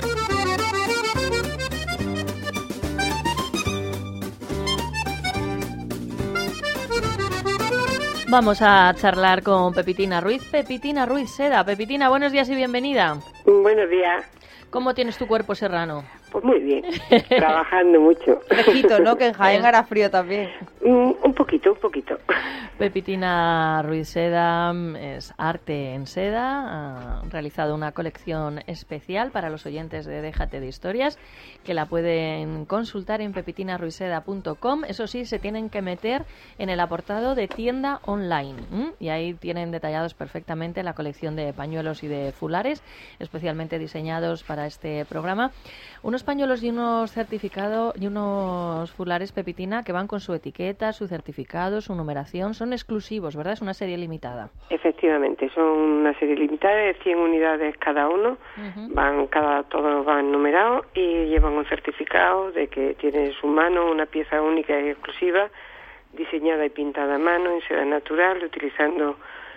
Vamos a charlar con Pepitina Ruiz. Pepitina Ruiz Seda. Pepitina, buenos días y bienvenida. Buenos días. ¿Cómo tienes tu cuerpo serrano? Pues muy bien, trabajando mucho. Fresquito, ¿no? Que en Jaén hará frío también. Mm, un poquito, un poquito. Pepitina Ruiz Seda es arte en seda, ha realizado una colección especial para los oyentes de Déjate de Historias, que la pueden consultar en pepitina ruiz seda punto com. Eso sí, se tienen que meter en el apartado de tienda online, ¿m? Y ahí tienen detallados perfectamente la colección de pañuelos y de fulares, especialmente diseñados para este programa. Unos pañuelos y unos certificados y unos fulares, Pepitina, que van con su etiqueta, su certificado, su numeración, son exclusivos, ¿verdad? Es una serie limitada. Efectivamente, son una serie limitada de cien unidades cada uno, uh-huh. van cada todos van numerados y llevan un certificado de que tiene en su mano una pieza única y exclusiva, diseñada y pintada a mano en seda natural, utilizando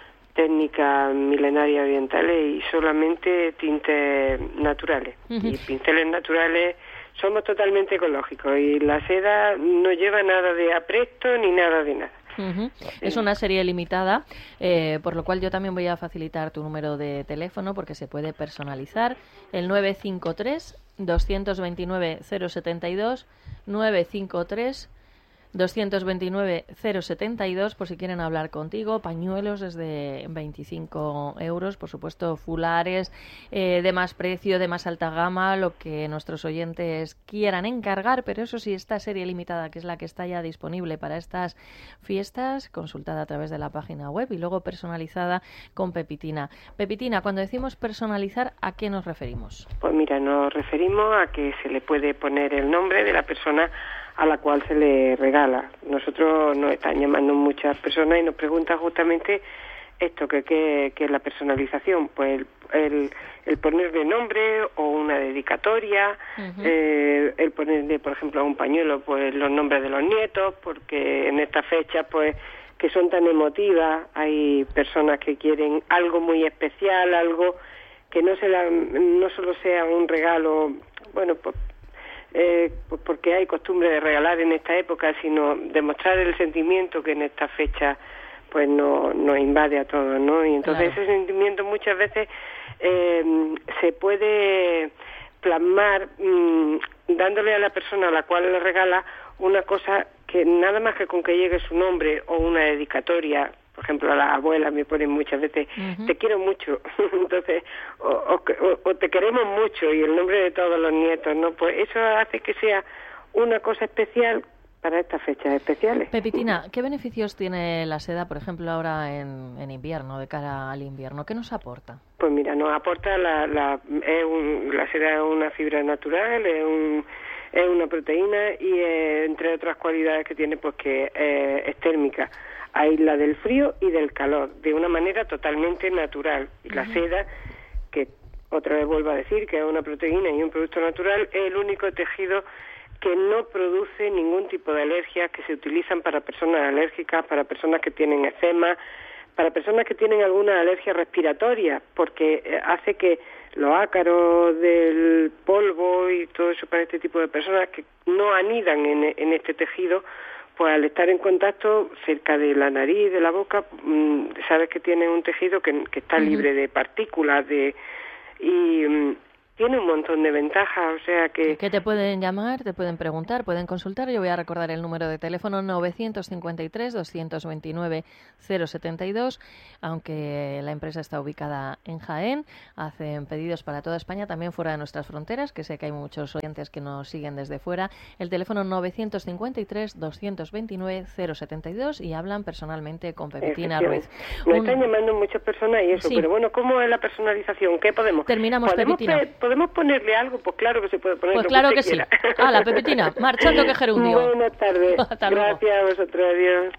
técnicas milenarias orientales y solamente tintes naturales. Uh-huh. Y pinceles naturales. Somos totalmente ecológicos y la seda no lleva nada de apresto ni nada de nada. Uh-huh. Es una serie limitada, eh, por lo cual yo también voy a facilitar tu número de teléfono porque se puede personalizar. El nueve cinco tres, dos dos nueve, cero siete dos, nueve cinco tres, dos dos nueve, cero siete dos, por si quieren hablar contigo. Pañuelos desde veinticinco euros, por supuesto, fulares eh, de más precio, de más alta gama, lo que nuestros oyentes quieran encargar, pero eso sí, esta serie limitada, que es la que está ya disponible para estas fiestas, consultada a través de la página web y luego personalizada con Pepitina. Pepitina, cuando decimos personalizar, ¿a qué nos referimos? Pues mira, nos referimos a que se le puede poner el nombre de la persona a la cual se le regala. Nosotros nos están llamando muchas personas y nos preguntan justamente esto, que qué es la personalización. Pues el, el, el ponerle nombre o una dedicatoria, uh-huh. eh, el ponerle, por ejemplo, a un pañuelo pues los nombres de los nietos, porque en esta fecha pues que son tan emotivas, hay personas que quieren algo muy especial, algo que no, se la, no solo sea un regalo, bueno, pues Eh, pues porque hay costumbre de regalar en esta época, sino demostrar el sentimiento que en esta fecha pues no nos invade a todos, ¿no? Y entonces claro. Ese sentimiento muchas veces eh, se puede plasmar mmm, dándole a la persona a la cual le regala una cosa que nada más que con que llegue su nombre o una dedicatoria. Por ejemplo, a las abuelas me ponen muchas veces, uh-huh. te quiero mucho, entonces, o, o, o te queremos mucho, y el nombre de todos los nietos, ¿no? Pues eso hace que sea una cosa especial para estas fechas especiales. Pepitina, ¿qué beneficios tiene la seda, por ejemplo, ahora en, en invierno, de cara al invierno? ¿Qué nos aporta? Pues mira, nos aporta, la, la, es un, la seda es una fibra natural, es un... es una proteína y eh, entre otras cualidades que tiene, pues que eh, es térmica, aísla del frío y del calor, de una manera totalmente natural. Y la seda, que otra vez vuelvo a decir que es una proteína y un producto natural, es el único tejido que no produce ningún tipo de alergias, que se utilizan para personas alérgicas, para personas que tienen eczema, para personas que tienen alguna alergia respiratoria, porque hace que los ácaros del polvo y todo eso para este tipo de personas que no anidan en, en este tejido, pues al estar en contacto cerca de la nariz, de la boca, mmm, sabes que tiene un tejido que, que está libre uh-huh. de partículas de y mmm, tiene un montón de ventajas, o sea que... Que te pueden llamar, te pueden preguntar, pueden consultar. Yo voy a recordar el número de teléfono novecientos cincuenta y tres, doscientos veintinueve, cero setenta y dos, aunque la empresa está ubicada en Jaén, hacen pedidos para toda España, también fuera de nuestras fronteras, que sé que hay muchos oyentes que nos siguen desde fuera. El teléfono novecientos cincuenta y tres, doscientos veintinueve, cero setenta y dos y hablan personalmente con Pepitina Ruiz. Me Un... están llamando muchas personas y eso, sí. Pero bueno, ¿cómo es la personalización? ¿Qué podemos? Terminamos, ¿Podemos Pepitina. Pe- ¿Podemos ponerle algo? Pues claro que se puede poner. Pues lo claro que, que sí. Ah, la Pepitina, marchando que gerundio. Buenas tardes. Hasta luego. Gracias a vosotros, adiós.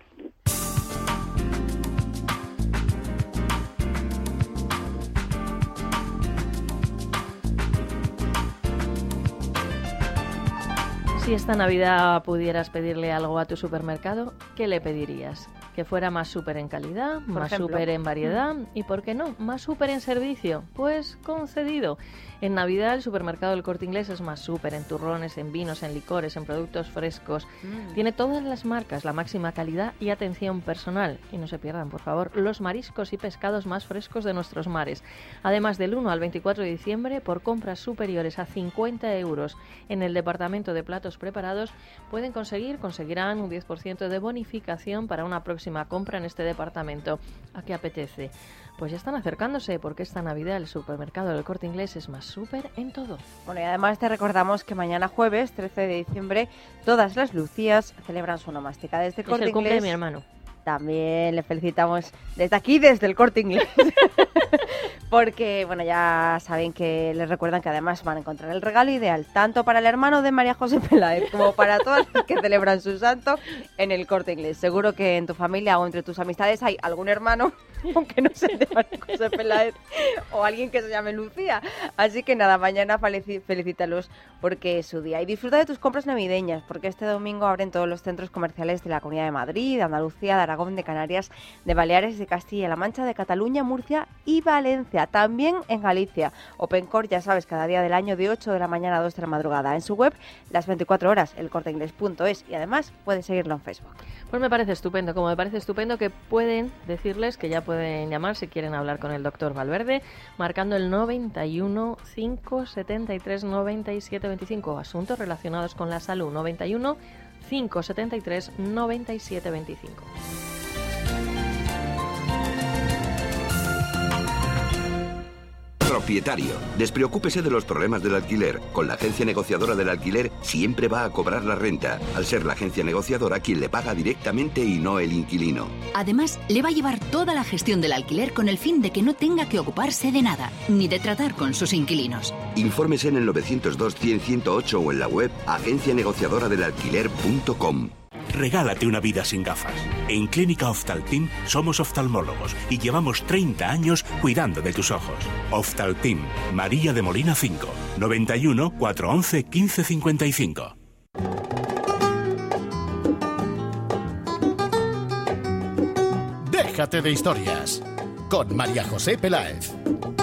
Si esta Navidad pudieras pedirle algo a tu supermercado, ¿qué le pedirías? Que fuera más súper en calidad, Por más ejemplo. súper en variedad y, ¿por qué no?, más súper en servicio. Pues concedido. En Navidad el supermercado del Corte Inglés es más súper en turrones, en vinos, en licores, en productos frescos. Mm. Tiene todas las marcas, la máxima calidad y atención personal. Y no se pierdan, por favor, los mariscos y pescados más frescos de nuestros mares. Además, del uno al veinticuatro de diciembre, por compras superiores a cincuenta euros en el departamento de platos preparados, pueden conseguir, conseguirán un diez por ciento de bonificación para una próxima compra en este departamento. ¿A qué apetece? Pues ya están acercándose, porque esta Navidad el supermercado del Corte Inglés es más súper en todo. Bueno, y además te recordamos que mañana jueves, trece de diciembre, todas las Lucías celebran su onomástica desde el Corte Es el cumple Inglés. de mi hermano. También le felicitamos desde aquí, desde el Corte Inglés. Porque, bueno, ya saben que les recuerdan que además van a encontrar el regalo ideal, tanto para el hermano de María José Peláez como para todos los que celebran su santo en el Corte Inglés. Seguro que en tu familia o entre tus amistades hay algún hermano, aunque no se llame María José Peláez, o alguien que se llame Lucía. Así que nada, mañana felicítalos porque es su día. Y disfruta de tus compras navideñas, porque este domingo abren todos los centros comerciales de la Comunidad de Madrid, de Andalucía, de Aragón, de Canarias, de Baleares, de Castilla-La Mancha, de Cataluña, Murcia y Valencia. También en Galicia. OpenCore, ya sabes, cada día del año de ocho de la mañana a dos de la madrugada. En su web, las veinticuatro horas, el corte inglés punto es, y además puedes seguirlo en Facebook. Pues me parece estupendo, como me parece estupendo que pueden decirles que ya pueden llamar si quieren hablar con el doctor Valverde, marcando el noventa y uno, cinco setenta y tres, noventa y siete veinticinco. Asuntos relacionados con la salud, noventa y uno, cinco setenta y tres, noventa y siete veinticinco. Propietario, despreocúpese de los problemas del alquiler. Con la agencia negociadora del alquiler siempre va a cobrar la renta, al ser la agencia negociadora quien le paga directamente y no el inquilino. Además, le va a llevar toda la gestión del alquiler con el fin de que no tenga que ocuparse de nada, ni de tratar con sus inquilinos. Infórmese en el novecientos dos, cien, ciento ocho o en la web agencia negociadora del alquiler punto com. Regálate una vida sin gafas. En Clínica Oftaltim somos oftalmólogos y llevamos treinta años cuidando de tus ojos. Oftaltim, María de Molina cinco, noventa y uno, cuatrocientos once, quince cincuenta y cinco. Déjate de historias con María José Peláez.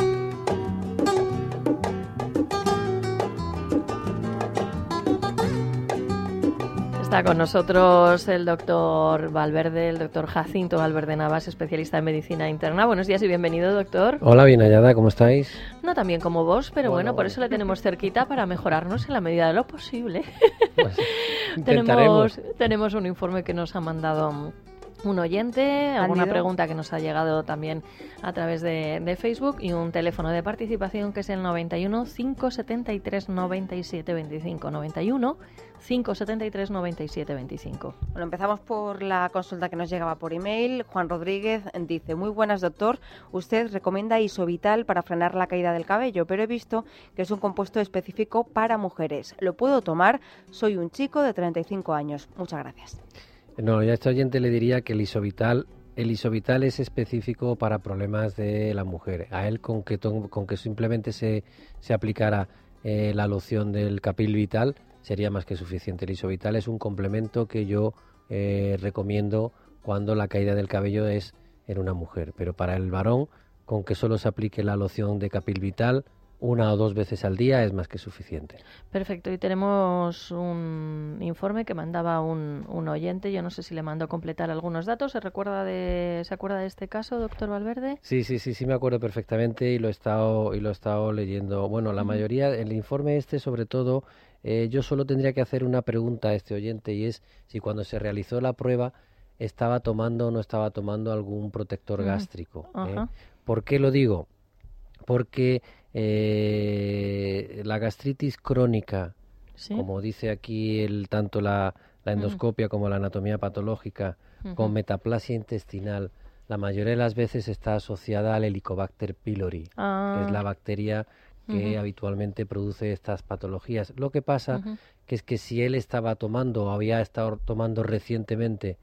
Está con nosotros el doctor Valverde, el doctor Jacinto Valverde Navas, especialista en medicina interna. Buenos días y bienvenido, doctor. Hola, bien hallada, ¿cómo estáis? No tan bien como vos, pero bueno, bueno por eso le tenemos cerquita para mejorarnos en la medida de lo posible. Pues, tenemos, tenemos un informe que nos ha mandado un oyente, alguna Cándido. pregunta que nos ha llegado también a través de, de Facebook y un teléfono de participación que es el noventa y uno, cinco setenta y tres, noventa y siete veinticinco, noventa y uno, cinco setenta y tres, noventa y siete veinticinco. Bueno, empezamos por la consulta que nos llegaba por email. Juan Rodríguez dice: muy buenas, doctor, usted recomienda Isovital para frenar la caída del cabello, pero he visto que es un compuesto específico para mujeres. ¿Lo puedo tomar? Soy un chico de treinta y cinco años. Muchas gracias. No, ya a este oyente le diría que el Isovital, el Isovital es específico para problemas de la mujer. A él con que, to- con que simplemente se, se aplicara eh, la loción del Capil Vital sería más que suficiente. El Isovital es un complemento que yo eh, recomiendo cuando la caída del cabello es en una mujer. Pero para el varón, con que solo se aplique la loción de Capil Vital, una o dos veces al día es más que suficiente. Perfecto, y tenemos un informe que mandaba un, un oyente, yo no sé si le mandó completar algunos datos, ¿se recuerda de, ¿se acuerda de este caso, doctor Valverde? Sí, sí, sí, sí me acuerdo perfectamente y lo he estado, y lo he estado leyendo. Bueno, la mayoría, el informe este sobre todo, eh, yo solo tendría que hacer una pregunta a este oyente y es si cuando se realizó la prueba estaba tomando o no estaba tomando algún protector gástrico. ¿eh? ¿Por qué lo digo? Porque eh, la gastritis crónica, ¿sí? como dice aquí el, tanto la, la endoscopia uh-huh. como la anatomía patológica, uh-huh. con metaplasia intestinal, la mayoría de las veces está asociada al Helicobacter pylori, ah. que es la bacteria que uh-huh. habitualmente produce estas patologías. Lo que pasa uh-huh. que es que si él estaba tomando o había estado tomando recientemente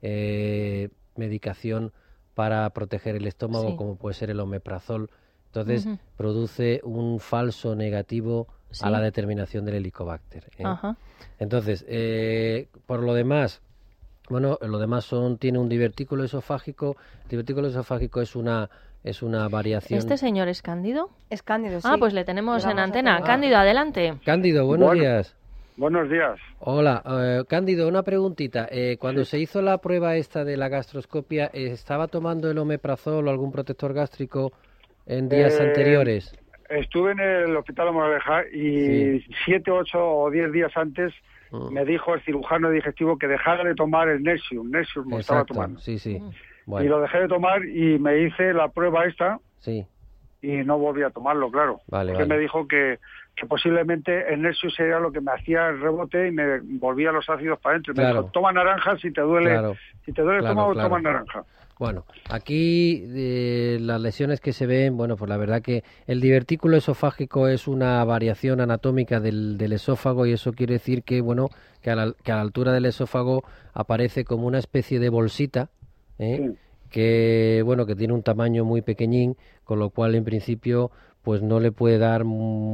eh, medicación para proteger el estómago, sí. como puede ser el omeprazol, entonces uh-huh. produce un falso negativo sí. a la determinación del Helicobacter. ¿eh? Uh-huh. Entonces, eh, por lo demás, bueno, lo demás son tiene un divertículo esofágico. El divertículo esofágico es una es una variación. ¿Este señor es Cándido? Es Cándido, sí. Ah, pues le tenemos en antena. Ah. Cándido, adelante. Cándido, buenos bueno, días. Buenos días. Hola, uh, Cándido, una preguntita. Eh, cuando sí. se hizo la prueba esta de la gastroscopia, ¿estaba tomando el omeprazol o algún protector gástrico en días eh, anteriores? Estuve en el hospital de Moraleja y sí. siete, ocho o diez días antes uh. me dijo el cirujano digestivo que dejara de tomar el Nexium. Nexium me estaba tomando. Sí, sí. Uh. Bueno. Y lo dejé de tomar y me hice la prueba esta sí. y no volví a tomarlo, claro. Vale, Porque vale. me dijo que, que posiblemente el Nexium sería lo que me hacía el rebote y me volvía los ácidos para adentro. Claro. Me dijo, toma naranja si te duele, claro. si te duele el claro, estómago, claro. toma naranja. Bueno, aquí eh, las lesiones que se ven, bueno, pues la verdad que el divertículo esofágico es una variación anatómica del, del esófago y eso quiere decir que, bueno, que a la, que a la altura del esófago aparece como una especie de bolsita, ¿eh? Sí. que, bueno, que tiene un tamaño muy pequeñín, con lo cual en principio pues no le puede dar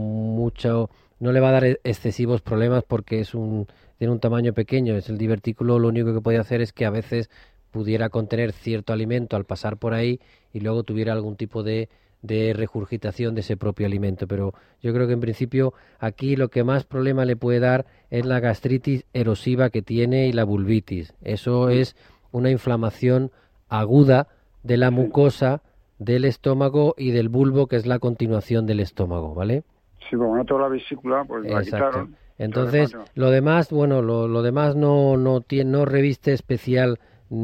mucho, no le va a dar excesivos problemas porque es un tiene un tamaño pequeño, es el divertículo, lo único que puede hacer es que a veces pudiera contener cierto alimento al pasar por ahí y luego tuviera algún tipo de, de regurgitación de ese propio alimento. Pero yo creo que en principio aquí lo que más problema le puede dar es la gastritis erosiva que tiene y la vulvitis. Eso es una inflamación aguda de la mucosa del estómago y del bulbo, que es la continuación del estómago, ¿vale? Sí, como no tengo la vesícula, pues la quitaron. Entonces, lo demás, bueno, lo, lo demás no, no, tiene, no reviste especial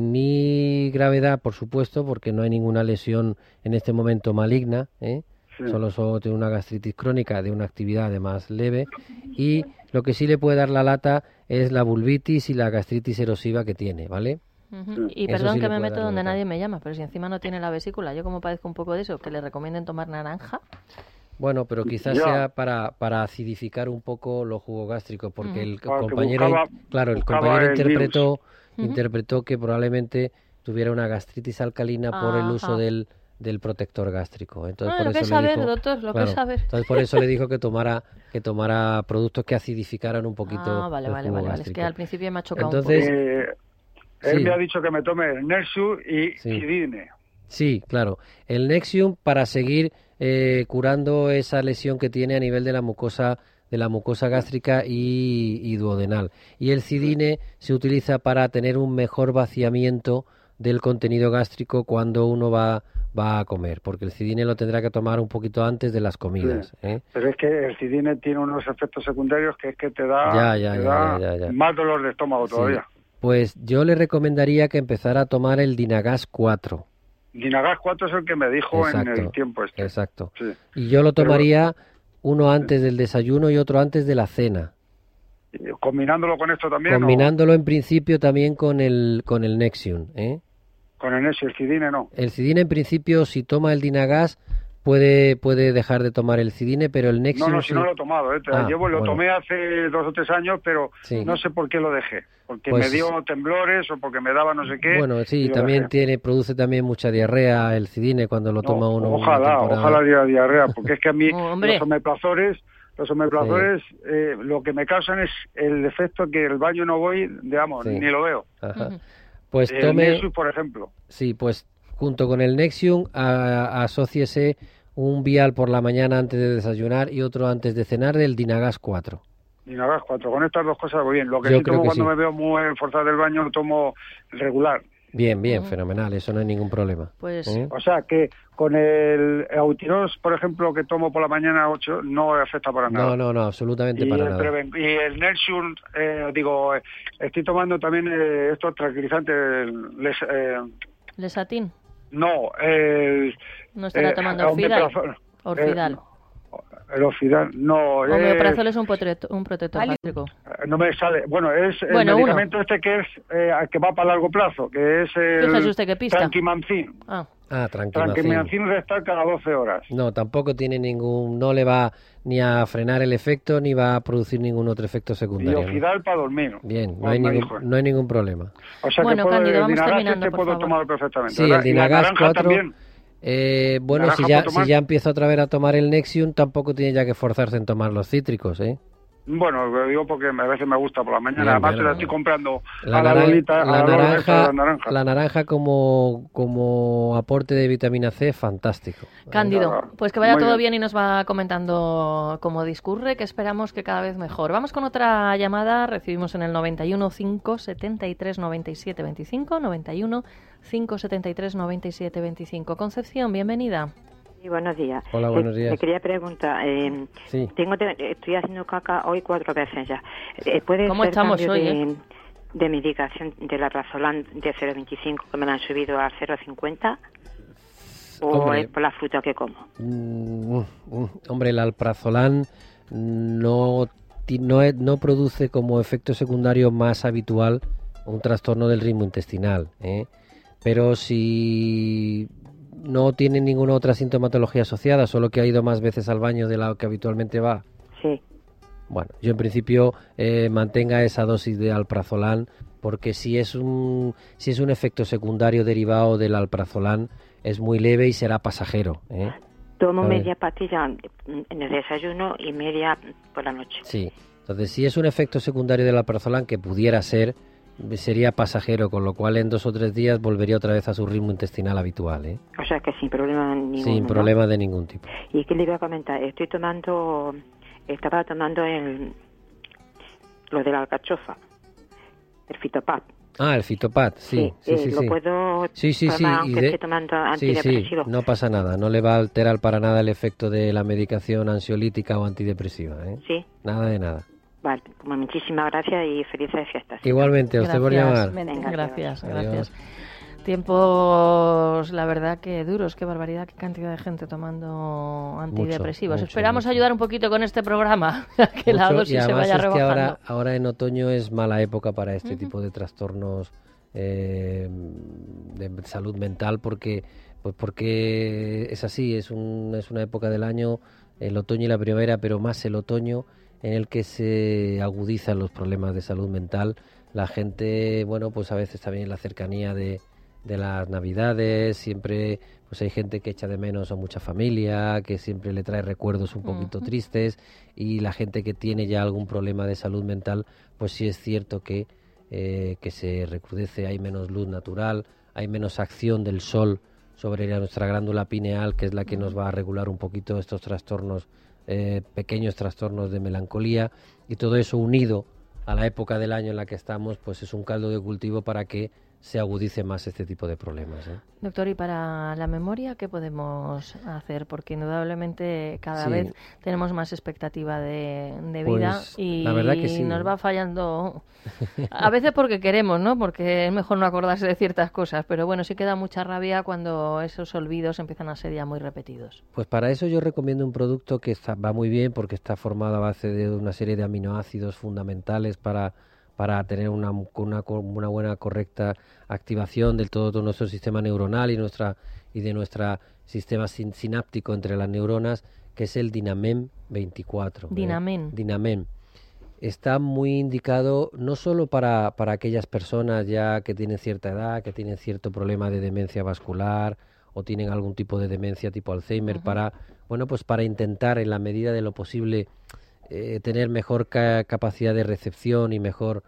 ni gravedad, por supuesto, porque no hay ninguna lesión en este momento maligna, ¿eh? Sí. Solo, solo tiene una gastritis crónica de una actividad además leve y lo que sí le puede dar la lata es la vulvitis y la gastritis erosiva que tiene, ¿vale? Uh-huh. Y eso perdón sí que me meto donde nadie me llama, pero si encima no tiene la vesícula, yo como padezco un poco de eso, que le recomienden tomar naranja. Bueno, pero quizás ya. sea para, para acidificar un poco los jugos gástricos, porque uh-huh. el claro, compañero, buscaba, claro, el compañero interpretó, uh-huh. interpretó que probablemente tuviera una gastritis alcalina Ajá. por el uso del, del protector gástrico. Entonces, ah, por lo eso que es le saber, dijo, doctor, lo claro, que es saber. Entonces, por eso le dijo que tomara que tomara productos que acidificaran un poquito. Ah, vale, vale, vale, vale. Es que al principio me ha chocado Entonces, un poco. Eh, él sí. me ha dicho que me tome el Nexium y sí. Cidine. Sí, claro. El Nexium para seguir eh, curando esa lesión que tiene a nivel de la mucosa de la mucosa gástrica y, y duodenal. Y el Cidine se utiliza para tener un mejor vaciamiento del contenido gástrico cuando uno va va a comer, porque el Cidine lo tendrá que tomar un poquito antes de las comidas. Sí. ¿eh? Pero es que el Cidine tiene unos efectos secundarios que es que te da, ya, ya, te ya, da ya, ya, ya. más dolor de estómago sí. todavía. Pues yo le recomendaría que empezara a tomar el Dinagas cuatro. Dinagas cuatro es el que me dijo exacto, en el tiempo este. Exacto. Sí. Y yo lo tomaría Pero, uno antes del desayuno y otro antes de la cena. ¿Combinándolo con esto también? Combinándolo ¿o? en principio también con el con el Nexium, ¿eh? Con el Nexium, el Cidine no. El Cidine en principio, si toma el Dinagas, puede puede dejar de tomar el Cidine, pero el Nexium... No, no, si sí. no lo he tomado, ¿eh? Ah, Llevo, lo bueno. tomé hace dos o tres años, pero sí. no sé por qué lo dejé. Porque pues, me dio temblores o porque me daba no sé qué. Bueno, sí, también dejé. tiene produce también mucha diarrea el Cidine cuando lo no, toma uno. Ojalá, ojalá diera diarrea, porque es que a mí oh, los omeprazores... Los omeprazores sí. eh, lo que me causan es el efecto que el baño no voy, digamos, sí. ni lo veo. Ajá. Pues el tome... Nexium, por ejemplo. Sí, pues junto con el Nexium a, asóciese un vial por la mañana antes de desayunar y otro antes de cenar del Dinagas cuatro. Dinagas cuatro, con estas dos cosas voy bien. Lo que Yo sí creo tomo que cuando sí. me veo muy forzado del baño, lo tomo regular. Bien, bien, fenomenal, eso no hay ningún problema. Pues ¿Eh? O sea que con el Eutirox, por ejemplo, que tomo por la mañana ocho, no afecta para nada. No, no, no, absolutamente y, para el nada. preven- y el Nelsium, eh, digo, eh, estoy tomando también eh, estos tranquilizantes, les, eh, ¿Lesatín? no, el... ¿No estará eh, tomando Orfidal? omeprazol. Orfidal. Eh, el Orfidal, no. eh, Omeprazol es un, potre- un protector gástrico. no me sale. Bueno, es el Bueno, medicamento este que es eh, que va para largo plazo, que es el Fíjese usted qué pista. Tranquimancin. Ah. Ah, tranquilamente. Tranquimancin restar cada doce horas. No, tampoco tiene ningún, no le va ni a frenar el efecto ni va a producir ningún otro efecto Y secundario. ¿no? Orfidal para dormir. Bien, no Como hay, me ningún, dijo. no hay ningún problema. O sea Bueno, que puedo, Cándido, el vamos Dinagas terminando, este por puedo favor. tomarlo perfectamente. Sí, ¿verdad? el Y la Dinagas naranja cuatro. también. Eh, bueno, ¿Naranja si ya, puedo tomar? si ya empieza otra vez a tomar el Nexium, tampoco tiene ya que forzarse en tomar los cítricos, ¿eh? Bueno, lo digo porque a veces me gusta por la mañana. Bien, Además, bien, se la bien. estoy comprando La, a la naran- Lolita, a la la Lola esta de naranja, la naranja. la naranja como, como aporte de vitamina C, fantástico. Cándido, pues que vaya Muy todo bien. bien y nos va comentando cómo discurre, que esperamos que cada vez mejor. Vamos con otra llamada, recibimos en el noventa y uno, cinco setenta y tres, noventa y siete veinticinco, noventa y uno, cinco setenta y tres, noventa y siete veinticinco. Concepción, bienvenida. Sí, buenos días. Hola, buenos Eh, días. Le quería preguntar, eh, Sí. tengo, te- estoy haciendo caca hoy cuatro veces ya. Eh, ¿Puede ¿Cómo ser estamos cambio hoy, de, eh? de medicación de la Prazolam de cero coma veinticinco que me la han subido a cero coma cincuenta? ¿O Hombre. es por la fruta que como? Mm, mm, hombre, el alprazolam no, ti- no, e- no produce como efecto secundario más habitual un trastorno del ritmo intestinal, ¿eh? Pero si no tiene ninguna otra sintomatología asociada, solo que ha ido más veces al baño de la que habitualmente va. Sí. Bueno, yo en principio eh, mantenga esa dosis de alprazolam, porque si es un si es un efecto secundario derivado del alprazolam es muy leve y será pasajero, ¿eh? Tomo A ver. media pastilla en el desayuno y media por la noche. Sí. Entonces, si es un efecto secundario del alprazolam, que pudiera ser, sería pasajero, con lo cual en dos o tres días volvería otra vez a su ritmo intestinal habitual, ¿eh? O sea que sin problema ninguno. Sin ¿no? problema de ningún tipo. ¿Y qué le iba a comentar? Estoy tomando, estaba tomando el, lo de la alcachofa, el fitopat. Ah, el fitopat, sí, sí, eh, sí. lo sí. puedo Sí, sí, sí. tomar y aunque de- esté tomando sí, sí, antidepresivo. no pasa nada, no le va a alterar para nada el efecto de la medicación ansiolítica o antidepresiva, ¿eh? Sí. Nada de nada. Vale, pues muchísimas gracias y felices fiestas. Igualmente, a usted por llamar. Venga, Gracias, Adiós. gracias. Tiempos, la verdad que duros, qué barbaridad, qué cantidad de gente tomando antidepresivos. mucho, Esperamos ayudar un poquito con este programa, a que la Mucho, dosis y se además vaya es que rebajando. ahora, ahora en otoño es mala época para este Ujú. tipo de trastornos eh, de salud mental porque pues porque es así, es, un, es una época del año, el otoño y la primavera, pero más el otoño, en el que se agudizan los problemas de salud mental. La gente, bueno, pues a veces también en la cercanía de, de las Navidades, siempre pues hay gente que echa de menos a mucha familia, que siempre le trae recuerdos un poquito Ujú. tristes, y la gente que tiene ya algún problema de salud mental, pues sí es cierto que, eh, que se recrudece, hay menos luz natural, hay menos acción del sol sobre la- nuestra glándula pineal, que es la que nos va a regular un poquito estos trastornos, eh, pequeños trastornos de melancolía, y todo eso unido a la época del año en la que estamos, pues es un caldo de cultivo para que se agudice más este tipo de problemas, ¿eh? Doctor, y para la memoria, ¿qué podemos hacer? Porque indudablemente cada Sí. vez tenemos más expectativa de, de Pues, vida y la verdad que sí. nos va fallando. A veces porque queremos, ¿no? Porque es mejor no acordarse de ciertas cosas, pero bueno, sí queda mucha rabia cuando esos olvidos empiezan a ser ya muy repetidos. Pues para eso yo recomiendo un producto que está, va muy bien porque está formado a base de una serie de aminoácidos fundamentales para, para tener una, una, una buena, correcta activación del todo, todo nuestro sistema neuronal y nuestra y de nuestro sistema sin, sináptico entre las neuronas, que es el Dinamem veinticuatro. ¿eh? Dinamem. Dinamem. Está muy indicado no solo para, para aquellas personas ya que tienen cierta edad, que tienen cierto problema de demencia vascular o tienen algún tipo de demencia tipo Alzheimer, Ujú. para bueno pues para intentar en la medida de lo posible eh, tener mejor ca- capacidad de recepción y mejor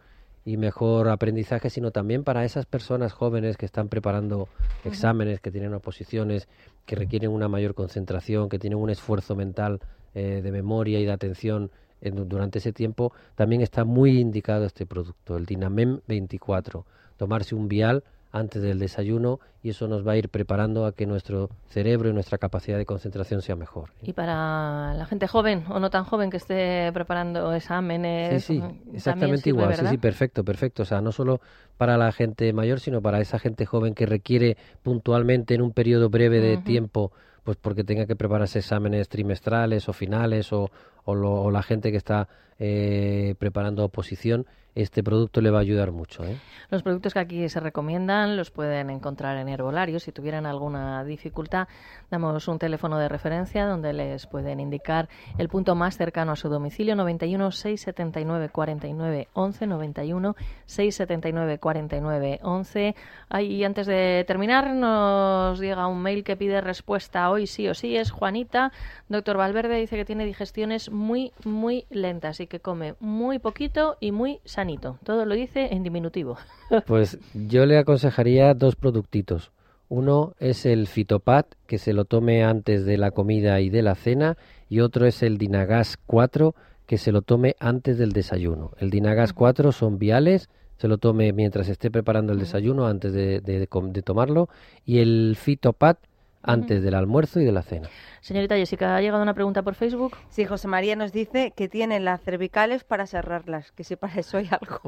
y mejor aprendizaje, sino también para esas personas jóvenes que están preparando exámenes, que tienen oposiciones, que requieren una mayor concentración, que tienen un esfuerzo mental eh, de memoria y de atención en, durante ese tiempo. También está muy indicado este producto, el Dinamem veinticuatro. Tomarse un vial antes del desayuno y eso nos va a ir preparando a que nuestro cerebro y nuestra capacidad de concentración sea mejor. Y para la gente joven o no tan joven que esté preparando exámenes... Sí, sí, exactamente igual, ¿verdad? sí, sí, perfecto, perfecto. O sea, no solo para la gente mayor, sino para esa gente joven que requiere puntualmente en un periodo breve de uh-huh. tiempo, pues porque tenga que prepararse exámenes trimestrales o finales o, o, lo, o la gente que está eh, preparando oposición. Este producto le va a ayudar mucho, ¿eh? Los productos que aquí se recomiendan los pueden encontrar en herbolarios. Si tuvieran alguna dificultad, damos un teléfono de referencia donde les pueden indicar el punto más cercano a su domicilio, noventa y uno, seiscientos setenta y nueve, cuarenta y nueve, once, noventa y uno, seiscientos setenta y nueve, cuarenta y nueve, once. Y antes de terminar, nos llega un mail que pide respuesta hoy sí o sí. Es Juanita. Doctor Valverde dice que tiene digestiones muy, muy lentas y que come muy poquito y muy sanito. Todo lo dice en diminutivo. Pues yo le aconsejaría dos productitos. Uno es el Fitopat, que se lo tome antes de la comida y de la cena, y otro es el Dinagas cuatro, que se lo tome antes del desayuno. El Dinagas cuatro son viales, se lo tome mientras esté preparando el desayuno, antes de, de, de, de tomarlo, y el Fitopat antes uh-huh. del almuerzo y de la cena. Señorita Jessica, ¿ha llegado una pregunta por Facebook? Sí, José María nos dice que tiene las cervicales para cerrarlas, que si para eso hay algo.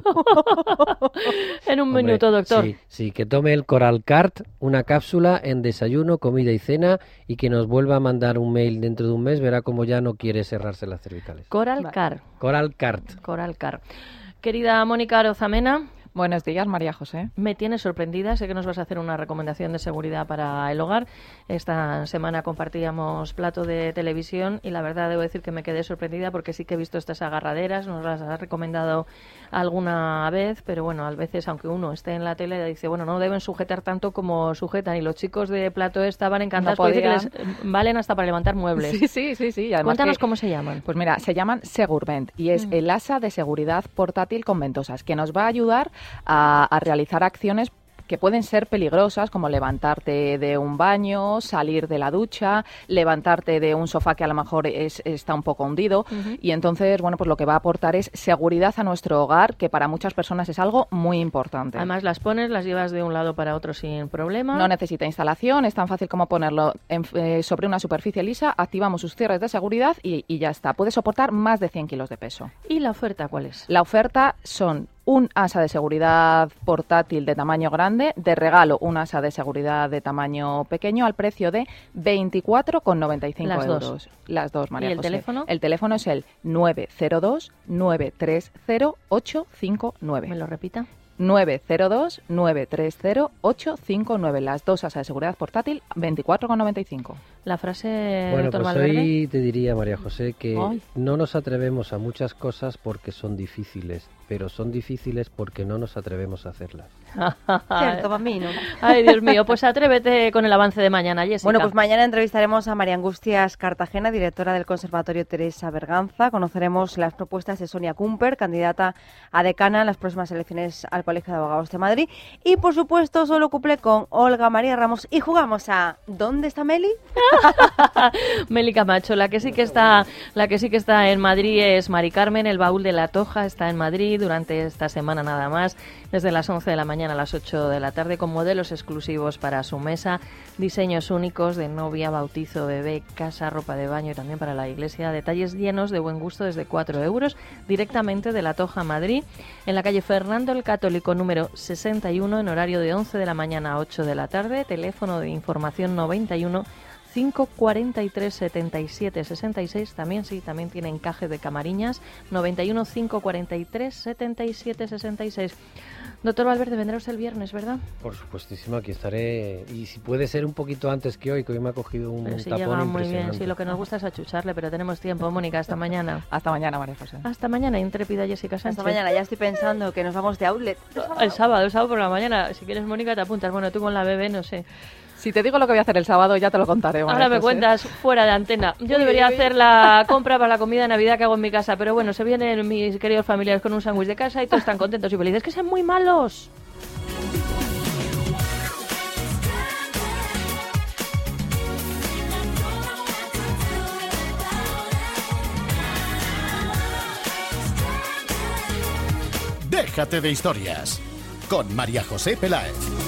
En un Hombre, minuto, doctor. Sí, sí, que tome el Coralcart, una cápsula en desayuno, comida y cena, y que nos vuelva a mandar un mail dentro de un mes, verá como ya no quiere cerrarse las cervicales. Coralcart. Coralcart. Coralcart. Querida Mónica Arozamena. Buenos días, María José. Me tienes sorprendida, sé que nos vas a hacer una recomendación de seguridad para el hogar. Esta semana compartíamos plato de televisión y la verdad debo decir que me quedé sorprendida porque sí que he visto estas agarraderas, nos las has recomendado alguna vez, pero bueno, a veces aunque uno esté en la tele dice, bueno, no deben sujetar tanto como sujetan, y los chicos de Plato estaban encantados no porque dicen que les valen hasta para levantar muebles. Sí, sí, sí. sí. Además Cuéntanos que, cómo se llaman. Pues mira, se llaman Segurvent y es mm. el asa de seguridad portátil con ventosas que nos va a ayudar A, a realizar acciones que pueden ser peligrosas, como levantarte de un baño, salir de la ducha, levantarte de un sofá que a lo mejor es, está un poco hundido. Uh-huh. Y entonces, bueno, pues lo que va a aportar es seguridad a nuestro hogar, que para muchas personas es algo muy importante. Además, las pones, las llevas de un lado para otro sin problema. No necesita instalación, es tan fácil como ponerlo en, eh, sobre una superficie lisa, activamos sus cierres de seguridad y, y ya está. Puede soportar más de cien kilos de peso. ¿Y la oferta cuál es? La oferta son un asa de seguridad portátil de tamaño grande, de regalo un asa de seguridad de tamaño pequeño al precio de veinticuatro con noventa y cinco Las euros. Dos. Las dos, María ¿Y el José. teléfono? El teléfono es el nueve cero dos, nueve tres cero, ocho cinco nueve. ¿Me lo repita? nueve cero dos, nueve tres cero, ocho cinco nueve. Las dos asas de seguridad portátil, veinticuatro con noventa y cinco. La frase, bueno, doctor pues Valverde. Hoy te diría, María José, que Ay. no nos atrevemos a muchas cosas porque son difíciles, pero son difíciles porque no nos atrevemos a hacerlas. Cierto, Bambino. Ay, Dios mío, pues atrévete con el avance de mañana, Jessica. Bueno, pues mañana entrevistaremos a María Angustias Cartagena, directora del Conservatorio Teresa Berganza. Conoceremos las propuestas de Sonia Kumper, candidata a decana en las próximas elecciones al Colegio de Abogados de Madrid. Y, por supuesto, solo cumple con Olga María Ramos. Y jugamos a ¿Dónde está Meli? Meli Camacho, la que sí que está, la que sí que está en Madrid es Mari Carmen. El baúl de la Toja está en Madrid durante esta semana nada más, desde las once de la mañana a las ocho de la tarde, con modelos exclusivos para su mesa, diseños únicos de novia, bautizo, bebé, casa, ropa de baño y también para la iglesia. Detalles llenos de buen gusto desde cuatro euros, directamente de la Toja Madrid, en la calle Fernando el Católico número sesenta y uno, en horario de once de la mañana a ocho de la tarde. Teléfono de información noventa y uno, cinco cuarenta y tres, setenta y siete, sesenta y seis. También sí, también tiene encaje de camariñas. noventa y uno, cinco cuarenta y tres, setenta y siete, sesenta y seis. Doctor Valverde, vendrá usted el viernes, ¿verdad? Por supuestísimo, aquí estaré. Y si puede ser un poquito antes que hoy, que hoy me ha cogido un pero sí, tapón llega muy impresionante. bien. Sí, lo que nos gusta es achucharle, pero tenemos tiempo. Mónica, hasta mañana. Hasta mañana, María José. Hasta mañana, intrépida Jessica Sánchez. Hasta mañana, ya estoy pensando que nos vamos de outlet. El sábado, el sábado por la mañana. Si quieres, Mónica, te apuntas. Bueno, tú con la bebé, no sé. Si te digo lo que voy a hacer el sábado, ya te lo contaré. Ahora me José. cuentas fuera de antena. Yo Uy, debería uy. hacer la compra para la comida de Navidad que hago en mi casa, pero bueno, se vienen mis queridos familiares con un sándwich de casa y todos están contentos y felices. ¡Que sean muy malos! Déjate de historias con María José Peláez.